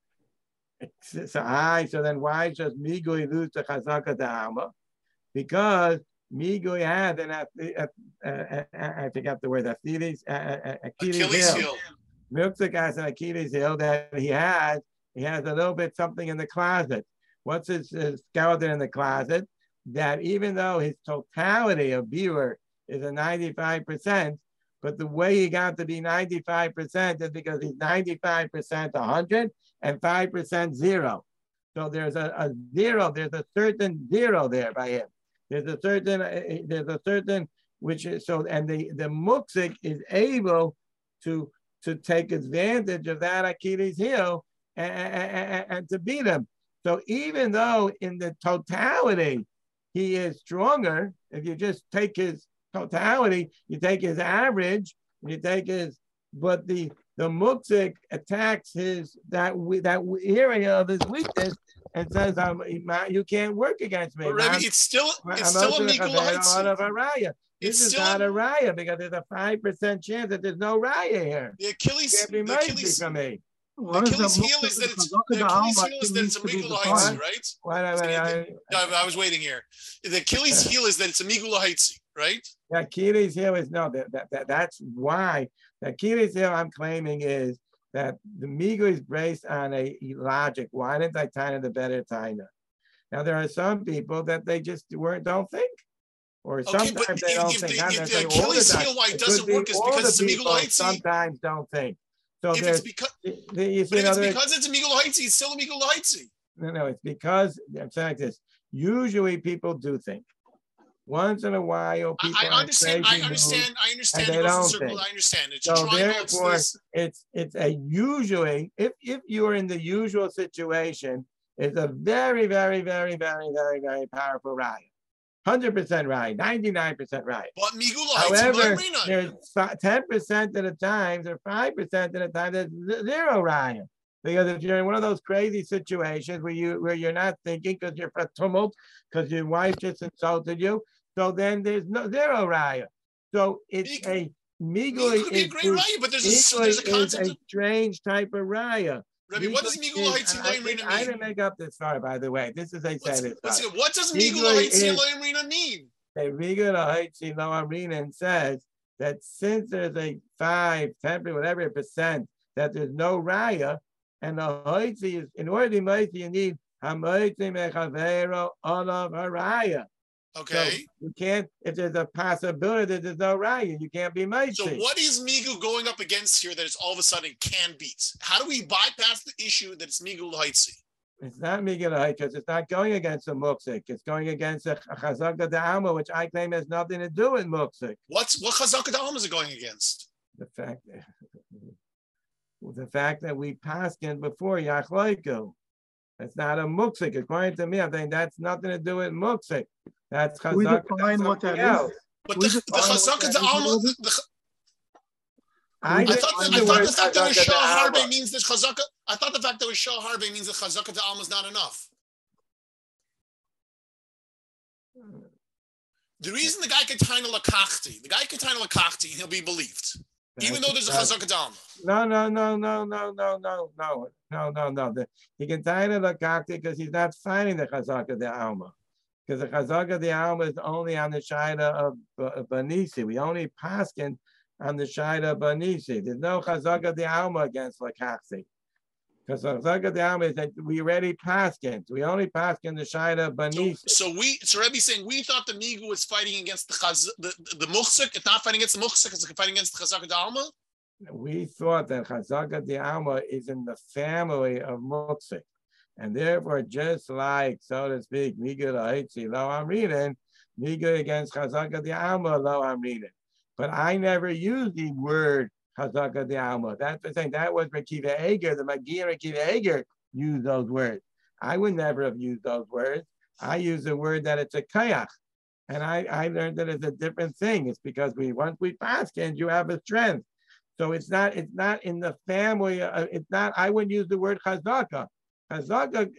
So, I, so then why does Migui lose to Chazaka the Alma? Because Migui had an, uh, uh, I forgot the word, Achilles, uh, Achilles, Achilles heel. Muksik has an Achilles heel that he has. He has a little bit something in the closet. What's his, his skeleton in the closet? That even though his totality of Bira is a ninety-five percent, but the way he got to be ninety-five percent is because he's ninety-five percent one hundred and five percent zero. So there's a, a zero, there's a certain zero there by him. There's a certain, there's a certain, which is so, and the, the Muksik is able to, to take advantage of that Achilles heel and, and, and to beat him. So even though in the totality, he is stronger, if you just take his totality, you take his average, you take his, but the the Muksik attacks his that that area of his weakness and says, "I'm you can't work against me." But Rebbe, it's still it's still a Migul Haitzi. This is not a raya because there's a five percent chance that there's no raya here. The Achilles, can't be the Achilles, from me. The Achilles heel is that it's the Achilles heel is that it's a Migul Haitzi, right? What, I, I, I, I was waiting here. The Achilles heel is that it's a Migul Haitzi, right? The Achilles heel is no. That, that, that that's why the Achilles heel I'm claiming is that the Migul is based on a logic. Why didn't I Taina the better Taina? Now there are some people that they just weren't don't think. Or okay, sometimes but they if, don't if think. The, if the Achilles heel why it doesn't work is because it's a Migul Haitzi. Sometimes don't think. So if it's because, the, you see, but if it's other, because it's a Migul Haitzi, it's still a Migul Haitzi. No, no, it's because I'm saying like this. Usually people do think. Once in a while, people I, I understand. I understand. I understand. They don't circle, I understand. It's so therefore, it's, it's it's a usually if if you are in the usual situation, it's a very very very very very very powerful raya. one hundred percent right, ninety-nine percent right. But Migul However, there's ten percent of the times or five percent of the time there's zero raya. Because if you're in one of those crazy situations where you where you're not thinking because you're for tumult, because your wife just insulted you, so then there's no zero raya. So it's Migul, a Migul could be a great raya, but there's a, there's a concept is a strange type of raya. Rebbe, what does Migul Haitzi Loim Rina mean? I didn't make up this story, by the way. This is a said What does Migul Haitzi Loim Rina mean? A Migul Haitzi Loim Rina says that since there's a five, ten, whatever percent that there's no raya, and the Haitzi is in order to be you need Hamoitzi Mechavero Olav Haraya. Okay. So you can't, if there's a possibility that there's no raya, you can't be mighty. So what is Migul going up against here that it's all of a sudden can beat? How do we bypass the issue that it's Migul Haitzi? It's not Migul Haitzi. It's not going against a Muksik. It's going against a Chazaka Da'alma, which I claim has nothing to do with Muksik. What's what Chazaka Da'alma is it going against? The fact that the fact that we paskin before Yachloiku. It's not a Muksik. According to me, I think that's nothing to do with Muksik. That's Chazaka. We define what that is. But the, the Chazaka Da'alma, the, I, I thought, the, I thought the fact that it was Shah Harbe means that Chazaka, I thought the fact that it was Shah Harbe means that Chazaka Da'alma is not enough. The reason the guy can taina lakachti, the guy can taina lakachti, he'll be believed. Even though there's a Chazaka Da'alma. No, no, no, no, no, no, no, no, no, no, no. The, he can taina lakachti because he's not finding the Chazaka Da'alma. Because the Chazaka Da'alma is only on the Shaida of uh, Banisi. We only paskin on the Shaida of Banisi. There's no Chazaka Da'alma against Lakachti. Because Chazaka Da'alma is that we already paskin. We only paskin the Shaida of Banisi. So, so we, so Rebbe's saying we thought the Migul was fighting against the Chaz, the, the, the Muksik. It's not fighting against the Muksik, it's fighting against the Chazaka Da'alma? We thought that Chazaka Da'alma is in the family of Muksik. And therefore, just like, so to speak, Migul Haitzi Lo Amrinin, Migul against Chazaka Da'alma Lo Amrinin. But I never used the word Chazaka Da'alma. That's the thing. That was Rekiva Eger. The Magir Rekiva Eger used those words. I would never have used those words. I use the word that it's a kayach. And I, I learned that it's a different thing. It's because we once we paskin, you have a strength. So it's not it's not in the family. Uh, it's not. I wouldn't use the word chazaka. Chazaka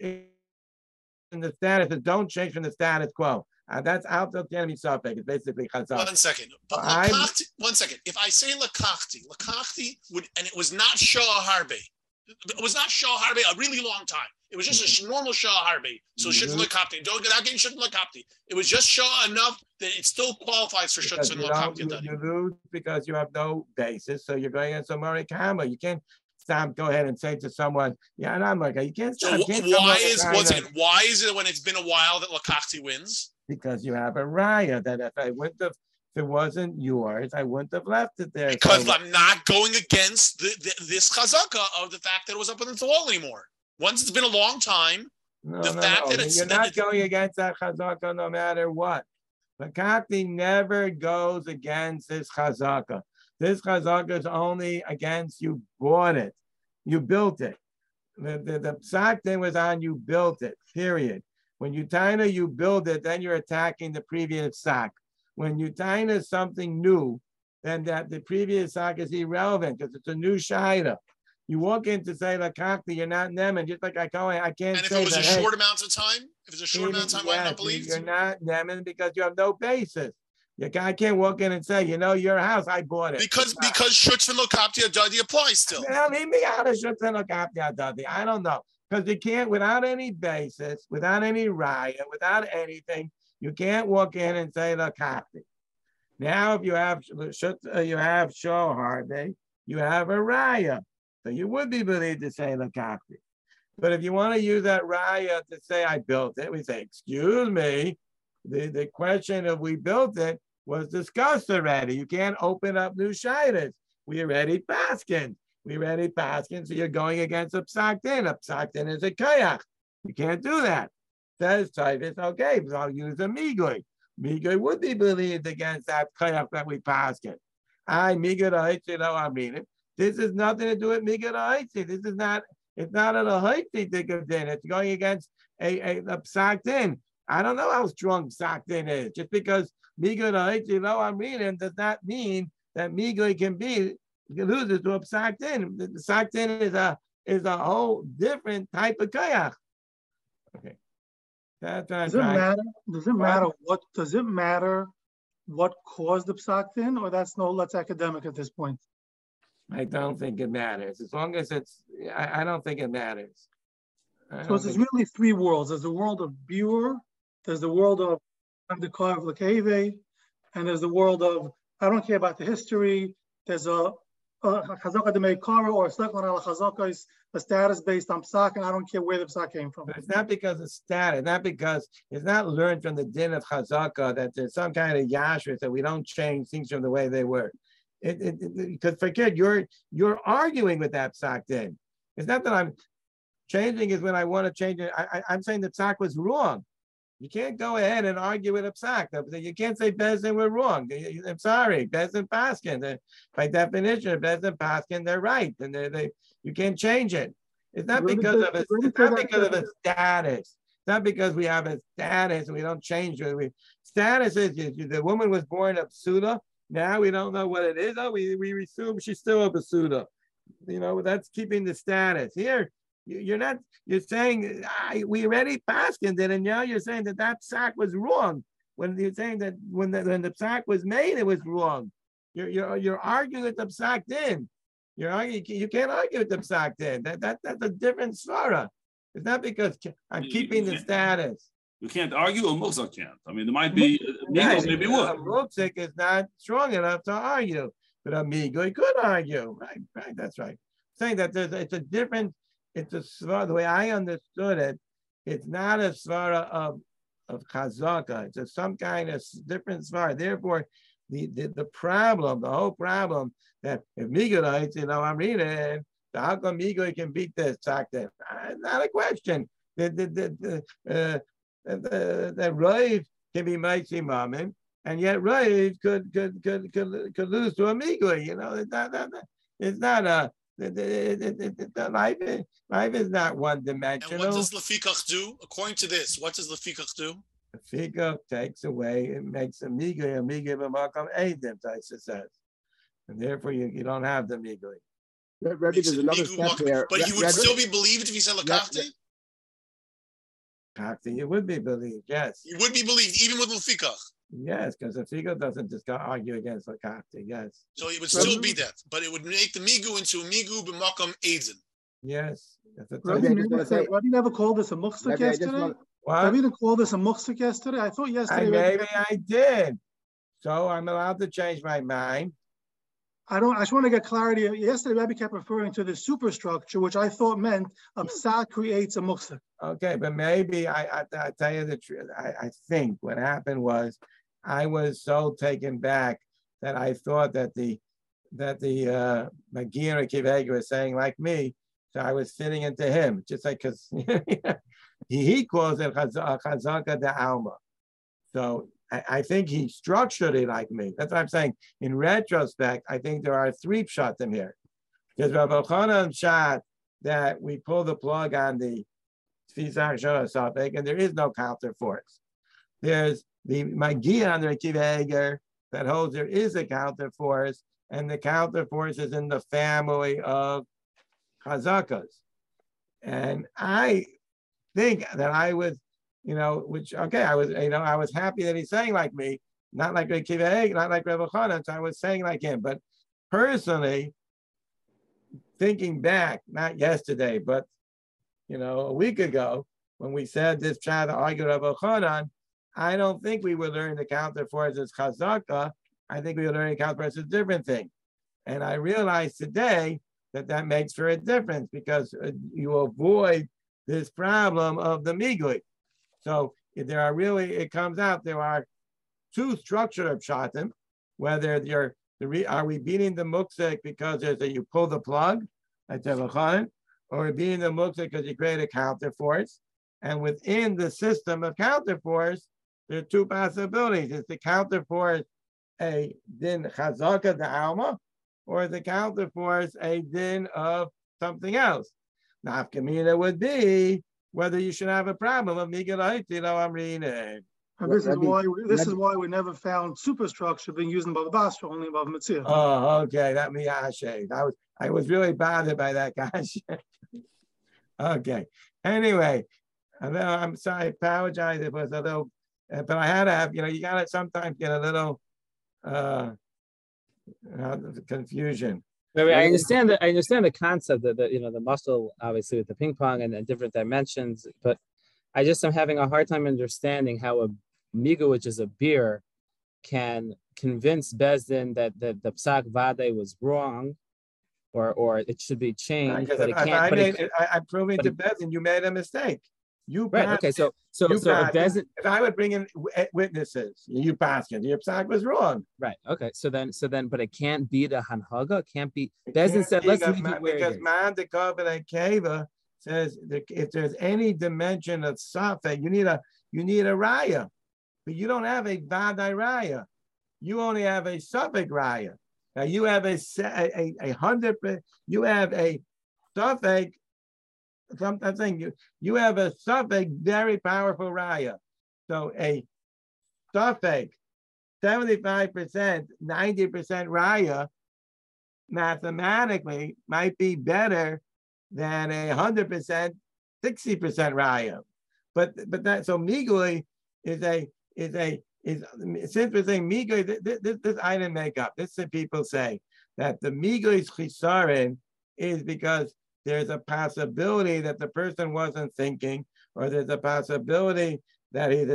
in the status is don't change from the status quo. Uh, that's out of the enemy suffix. It's basically chazaka. One second. But I- lakachti, one second. If I say lakachti, lakachti would, and it was not shoah harbe. It was not shoah harbe a really long time. It was just a sh- normal shoah harbe. So Mhm. shittim lakapti. Don't get out getting shittim lakapti. It was just shoah enough that it still qualifies for Because shittim you, don't, lakapti. you, you lose because you have no basis. So you're going against a Morikama. You can't stop, go ahead and say to someone, yeah, and I'm like, you can't So stop. wh- can't why come is on once kind again of- why is it when it's been a while that lakachti wins? Because you have a raya that if I wouldn't have, if it wasn't yours, I wouldn't have left it there. Because So- I'm not going against the, the, this chazaka of the fact that it was up in the wall anymore. Once it's been a long time, No, the no, fact no. that it's You're not going against that chazaka no matter what. Lakakti never goes against this chazaka. This chazaka is only against you bought it. You built it. The, the, the psak thing was on you built it, period. When you taina, you build it, then you're attacking the previous sak. When you taina something new, then that the previous sak is irrelevant because it's a new shaila. You walk in to say lakakti, you're not nemen, just like I go, I can't and if say it was that, a hey, short amount of time, if it's a short amount of time, why yes, not believe? you're not nemen because you have no basis. You can't, I can't walk in and say, you know, your house, I bought it. Because because shutz and lokapti adadi applies still. Well, leave me out of shutz and lokapti adadi. I don't know. Because you can't, without any basis, without any raya, without anything, you can't walk in and say lokapti. Now, if you have shutz, uh, you have shoharbe, you have a raya. So you would be believed to say lokapti. But if you want to use that raya to say I built it, we say, excuse me, the, the question of we built it was discussed already. You can't open up new shaytas. We already paskin. We already paskin, so you're going against a psak din. A psak din is a kayach. You can't do that. Says Titus, okay, so I'll use a migui. Migui would be believed against that kayach that we paskin. I migui you know I mean it. This has nothing to do with migui. This is not, it's not an ahiti din. It's going against a, a, a psak din. I don't know how strong psak din is. Just because migui you know I'm reading does not mean that migui can be loses to a psak din. The psak din is a is a whole different type of kayach. Okay. That's what I'm Does it trying- matter? Does it What? matter what? Does it matter what caused the psak din, or that's no less academic at this point? I don't think it matters. As long as it's, I, I don't think it matters. I So don't there's think- really three worlds. There's the world of Bure, there's the world of the car of Lakeve, and there's the world of I don't care about the history. There's a chazaka de meikara or a second ala chazaka is a status based on psak, and I don't care where the psak came from. But it's not because of status, not because it's not learned from the din of chazaka that there's some kind of yashris that we don't change things from the way they were. It, it, it, because forget you're you're arguing with that psak din. It's not that I'm changing is when I want to change it. I, I, I'm saying the psak was wrong. You can't go ahead and argue with a psak. You can't say Bezdin were wrong. I'm sorry, Bezdin Paskin. By definition, Bezdin Paskin, they're right, and they they you can't change it. It's not Really because good- of a, really it's not good because of a answer. status. It's not because we have a status and we don't change it. We, status is you- the woman was born of Suda. Now we don't know what it is. Oh, we, we assume she's still of a Suda. You know, that's keeping the status. Here, you- you're not, you're saying, I, we already passed it, and now you're saying that that psak was wrong. When you're saying that when the, when the psak was made, it was wrong. You're, you're, you're arguing with the psak din. You're arguing, you can't argue with the psak din. That, that, that's a different svara. It's not because I'm keeping the status. You can't argue, or Muksa can't. I mean, there might be, Migos maybe A would. Mukzik is not strong enough to argue, but a Migo, he could argue. Right, right, that's right. Saying that there's, it's a different, it's a svara, the way I understood it, it's not a svara of, of chazaka. It's a, some kind of different svara. Therefore, the, the, the problem, the whole problem, that if Migo writes, you know, I'm reading, how come Migo can beat this Sakta? Not a question. The, the, the, the, uh, the, the Rav can be Maitzi Mammon, and yet Rav could could could could, could lose to a Migui. You know, it's not, not, it's not a the, the, the, the, the life, is, life is not one And dimensional. what does Lefikach do? According to this, what does Lefikach do? The fika takes away, it makes a migui, a migui b'makam eidim, Taisa says. And therefore you, you don't have the migui. Rebbe, there's another step there. But he would Rebbe, still be believed if he said lakachti? Kakti, you would be believed, yes. He would be believed even with Lufikach. Yes, because the fika doesn't just argue against the kakti, yes. So it would still be that, but it would make the migu into a migu b'makam eidim. Yes. That's Rabbi never, said, Rabbi never called this a muhsik yesterday? Want, what? Rabbi didn't call this a muhsik yesterday? I thought yesterday. I, maybe I did. So I'm allowed to change my mind. I don't, I just want to get clarity. Yesterday, Rabbi kept referring to the superstructure, which I thought meant a psak creates a muhsik. Okay, but maybe I, I, I tell you the truth. I, I think what happened was I was so taken back that I thought that the that the uh, Magira Kivega was saying like me. So I was fitting into him, just like because he, he calls it chazaka de alma. So I, I think he structured it like me. That's what I'm saying. In retrospect, I think there are three pshatim here. Because Rav Elchanan shot that we pull the plug on the Tfisach Shora Safek, and there is no counter force. There's the Magia on the Akiva Eger that holds there is a counter force, and the counter force is in the family of Chazakas. And I think that I was, you know, which, okay, I was, you know, I was happy that he's saying like me, not like Reb Kiva, not like Reb Elchanan, so I was saying like him. But personally, thinking back, not yesterday, but, you know, a week ago, when we said this child argued Reb Elchanan, I don't think we were learning the counter force as Chazaka. I think we were learning counter force as a different thing. And I realized today that that makes for a difference because uh, you avoid this problem of the migui. So if there are really, it comes out, there are two structural pshatim, whether you're, the re, are we beating the muksik because there's a, you pull the plug, like Tevachan, or we're beating the muksik because you create a counter force. And within the system of counter force, there are two possibilities. Is the counter force a din chazaka de alma, or the counter force a din of something else? Nafkamina would be whether you should have a problem of migalite, you know, I'm reading it. And this is why we, this is why we never found superstructure being used in Bava Basra, only in Bava Metzia. Oh, okay, that me I was I was really bothered by that guy. Okay. Anyway, I'm sorry, I apologize. It was a little, uh, but I had to have, you know, you gotta sometimes get a little uh, uh confusion. I understand that. I understand the concept that, that you know the muscle, obviously with the ping pong and, and different dimensions, but I just am having a hard time understanding how a migu, which is a beer, can convince Bezdin that, that the psak vade was wrong, or or it should be changed. Right, but it if, can't. if I but made, it, I, I'm proving to it, Bezdin you made a mistake. You right? Okay, so so you so if, Bezdin, if I would bring in witnesses, you passed it. Your psak was wrong. Right. Okay. So then, so then, but it can't be the hanhaga. It can't be. Bezdin said, let's leave it where because it is. man the covenant keva says that if there's any dimension of safek, you need a you need a raya, but you don't have a vadai raya. You only have a safek raya. Now you have a a a hundred. You have a safek. I'm saying you you have a safek very powerful raya. So a safek seventy-five percent, ninety percent raya mathematically might be better than a hundred percent, sixty percent raya. But but that so migui is a is a is since we're saying migui, this, this, this I didn't make up. This is people say that the migui's chisarin is because there's a possibility that the person wasn't thinking, or there's a possibility that he's a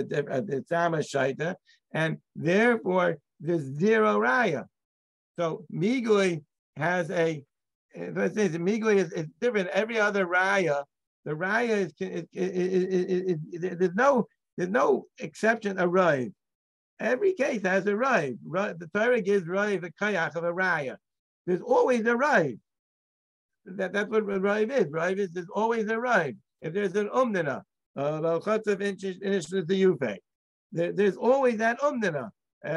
tzama, and therefore there's zero raya. So migui has a, let's say migui is, is different. Every other raya, the raya is, is, is, is, is there's no there's no exception a raya. Every case has a raya. The Torah gives raya the kayach of a raya. There's always a raya. That, that's what Raiv is. Raiv is there's always a Raiv. If there's an umnina, there, there's always that umnina.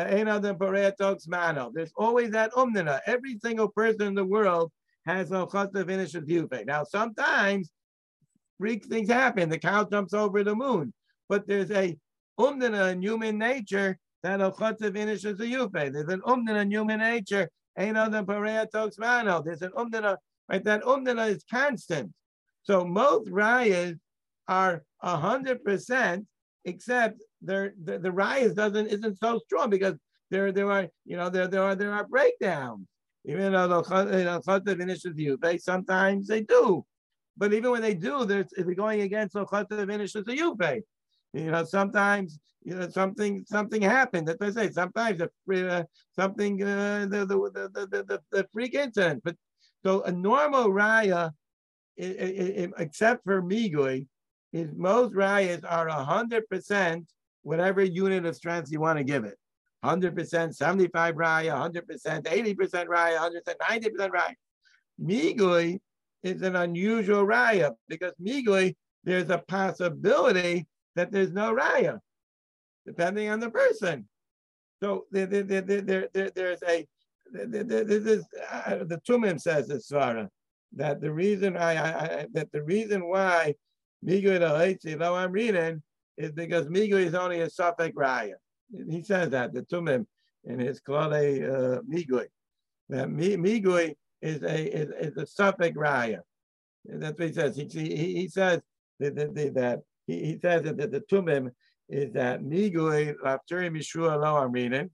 There's always that umnina. Every single person in the world has a yufe. Now, sometimes freak things happen. The cow jumps over the moon. But there's a umdana in human nature that al chotzev inish is a yufe. There's an umdana in human nature. Ain't other pareya toxmano. There's an umdana, right? That umdana is constant. So most rayas are a hundred percent, except their the, the rayas doesn't isn't so strong because there there are you know there there are there are breakdowns. Even though the chotzev finishes the yufe, sometimes they do. But even when they do, there's if we're going against the chotzev finishes the yufe. You know, sometimes you know something something happened. That they say sometimes the uh, something uh, the, the, the the the the freak incident. But so a normal raya, it, it, it, except for migui, is most rayas are a hundred percent whatever unit of strength you want to give it. Hundred percent, seventy-five raya, hundred percent, eighty percent raya, hundred percent, ninety percent raya. Migui is an unusual raya because migui there's a possibility that there's no raya, depending on the person. So there, there, there, there, there, there's a, there, there, this is, uh, the Tumim says this, Svara, that the reason I, I, I that the reason why Migui Lahaitzi, though I'm reading, is because Migui is only a Safek raya. He says that, the Tumim, in his Klale uh, Migui, that Migui is a, is, is a Safek raya. That's what he says. He, he, he says that, that, that He, he says that the, the tumim is that migui lafturi mishua lo amrinin.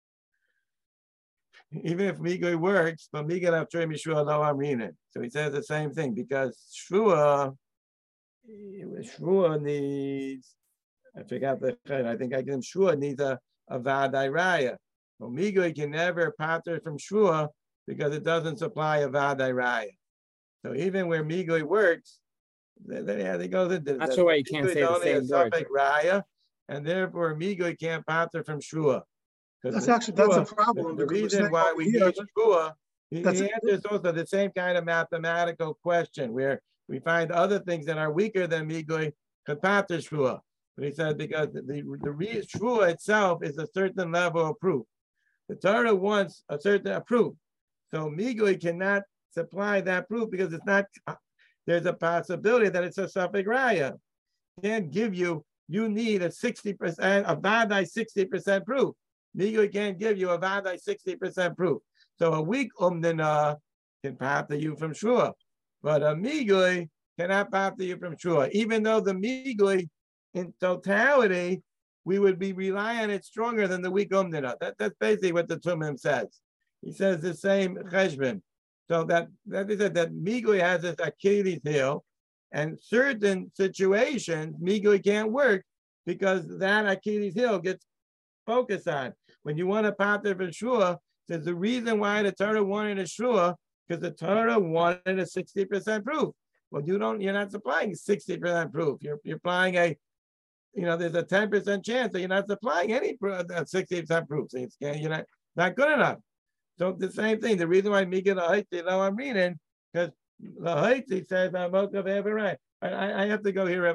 Even if migui works, but migui lafturi mishua lo amrinin. So he says the same thing because shvua, shvua needs. I forgot the. I think I can. Shvua needs a a vadai raya. Well, migui can never pater from shvua because it doesn't supply a vadai raya. So even where migui works. They, they, yeah, they go the, the, Not sure why you can't say the same word. Raya, and therefore Migui can't pater from Shua. That's actually that's a problem. The, the reason why we need Shua, he, he answers also the same kind of mathematical question where we find other things that are weaker than Migui could pater Shua. But he says because the the, the Shua itself is a certain level of proof. The Torah wants a certain a proof, so Migui cannot supply that proof because it's not. There's a possibility that it's a Safek raya. Can't give you, you need a sixty percent, a vadai sixty percent proof. Migui can't give you a vadai sixty percent proof. So a weak umdana can pater you from shua, but a migui cannot pater you from shua. Even though the migui in totality, we would be relying on it stronger than the weak umdana. That, that's basically what the Tumim says. He says the same cheshbon. So that that is that, that migui has this Achilles heel, and certain situations migui can't work because that Achilles heel gets focused on. When you want to pater for shua, there's a reason why the Torah wanted a shua because the Torah wanted a sixty percent proof. Well, you don't. You're not supplying sixty percent proof. You're you're applying a, you know, there's a ten percent chance that you're not supplying any sixty percent proof. So it's, you're not not good enough. So the same thing. The reason why Migui Lahaitzi, now I'm reading, because Lahaitzi says I'm okay, I have it right. I, I have to go here.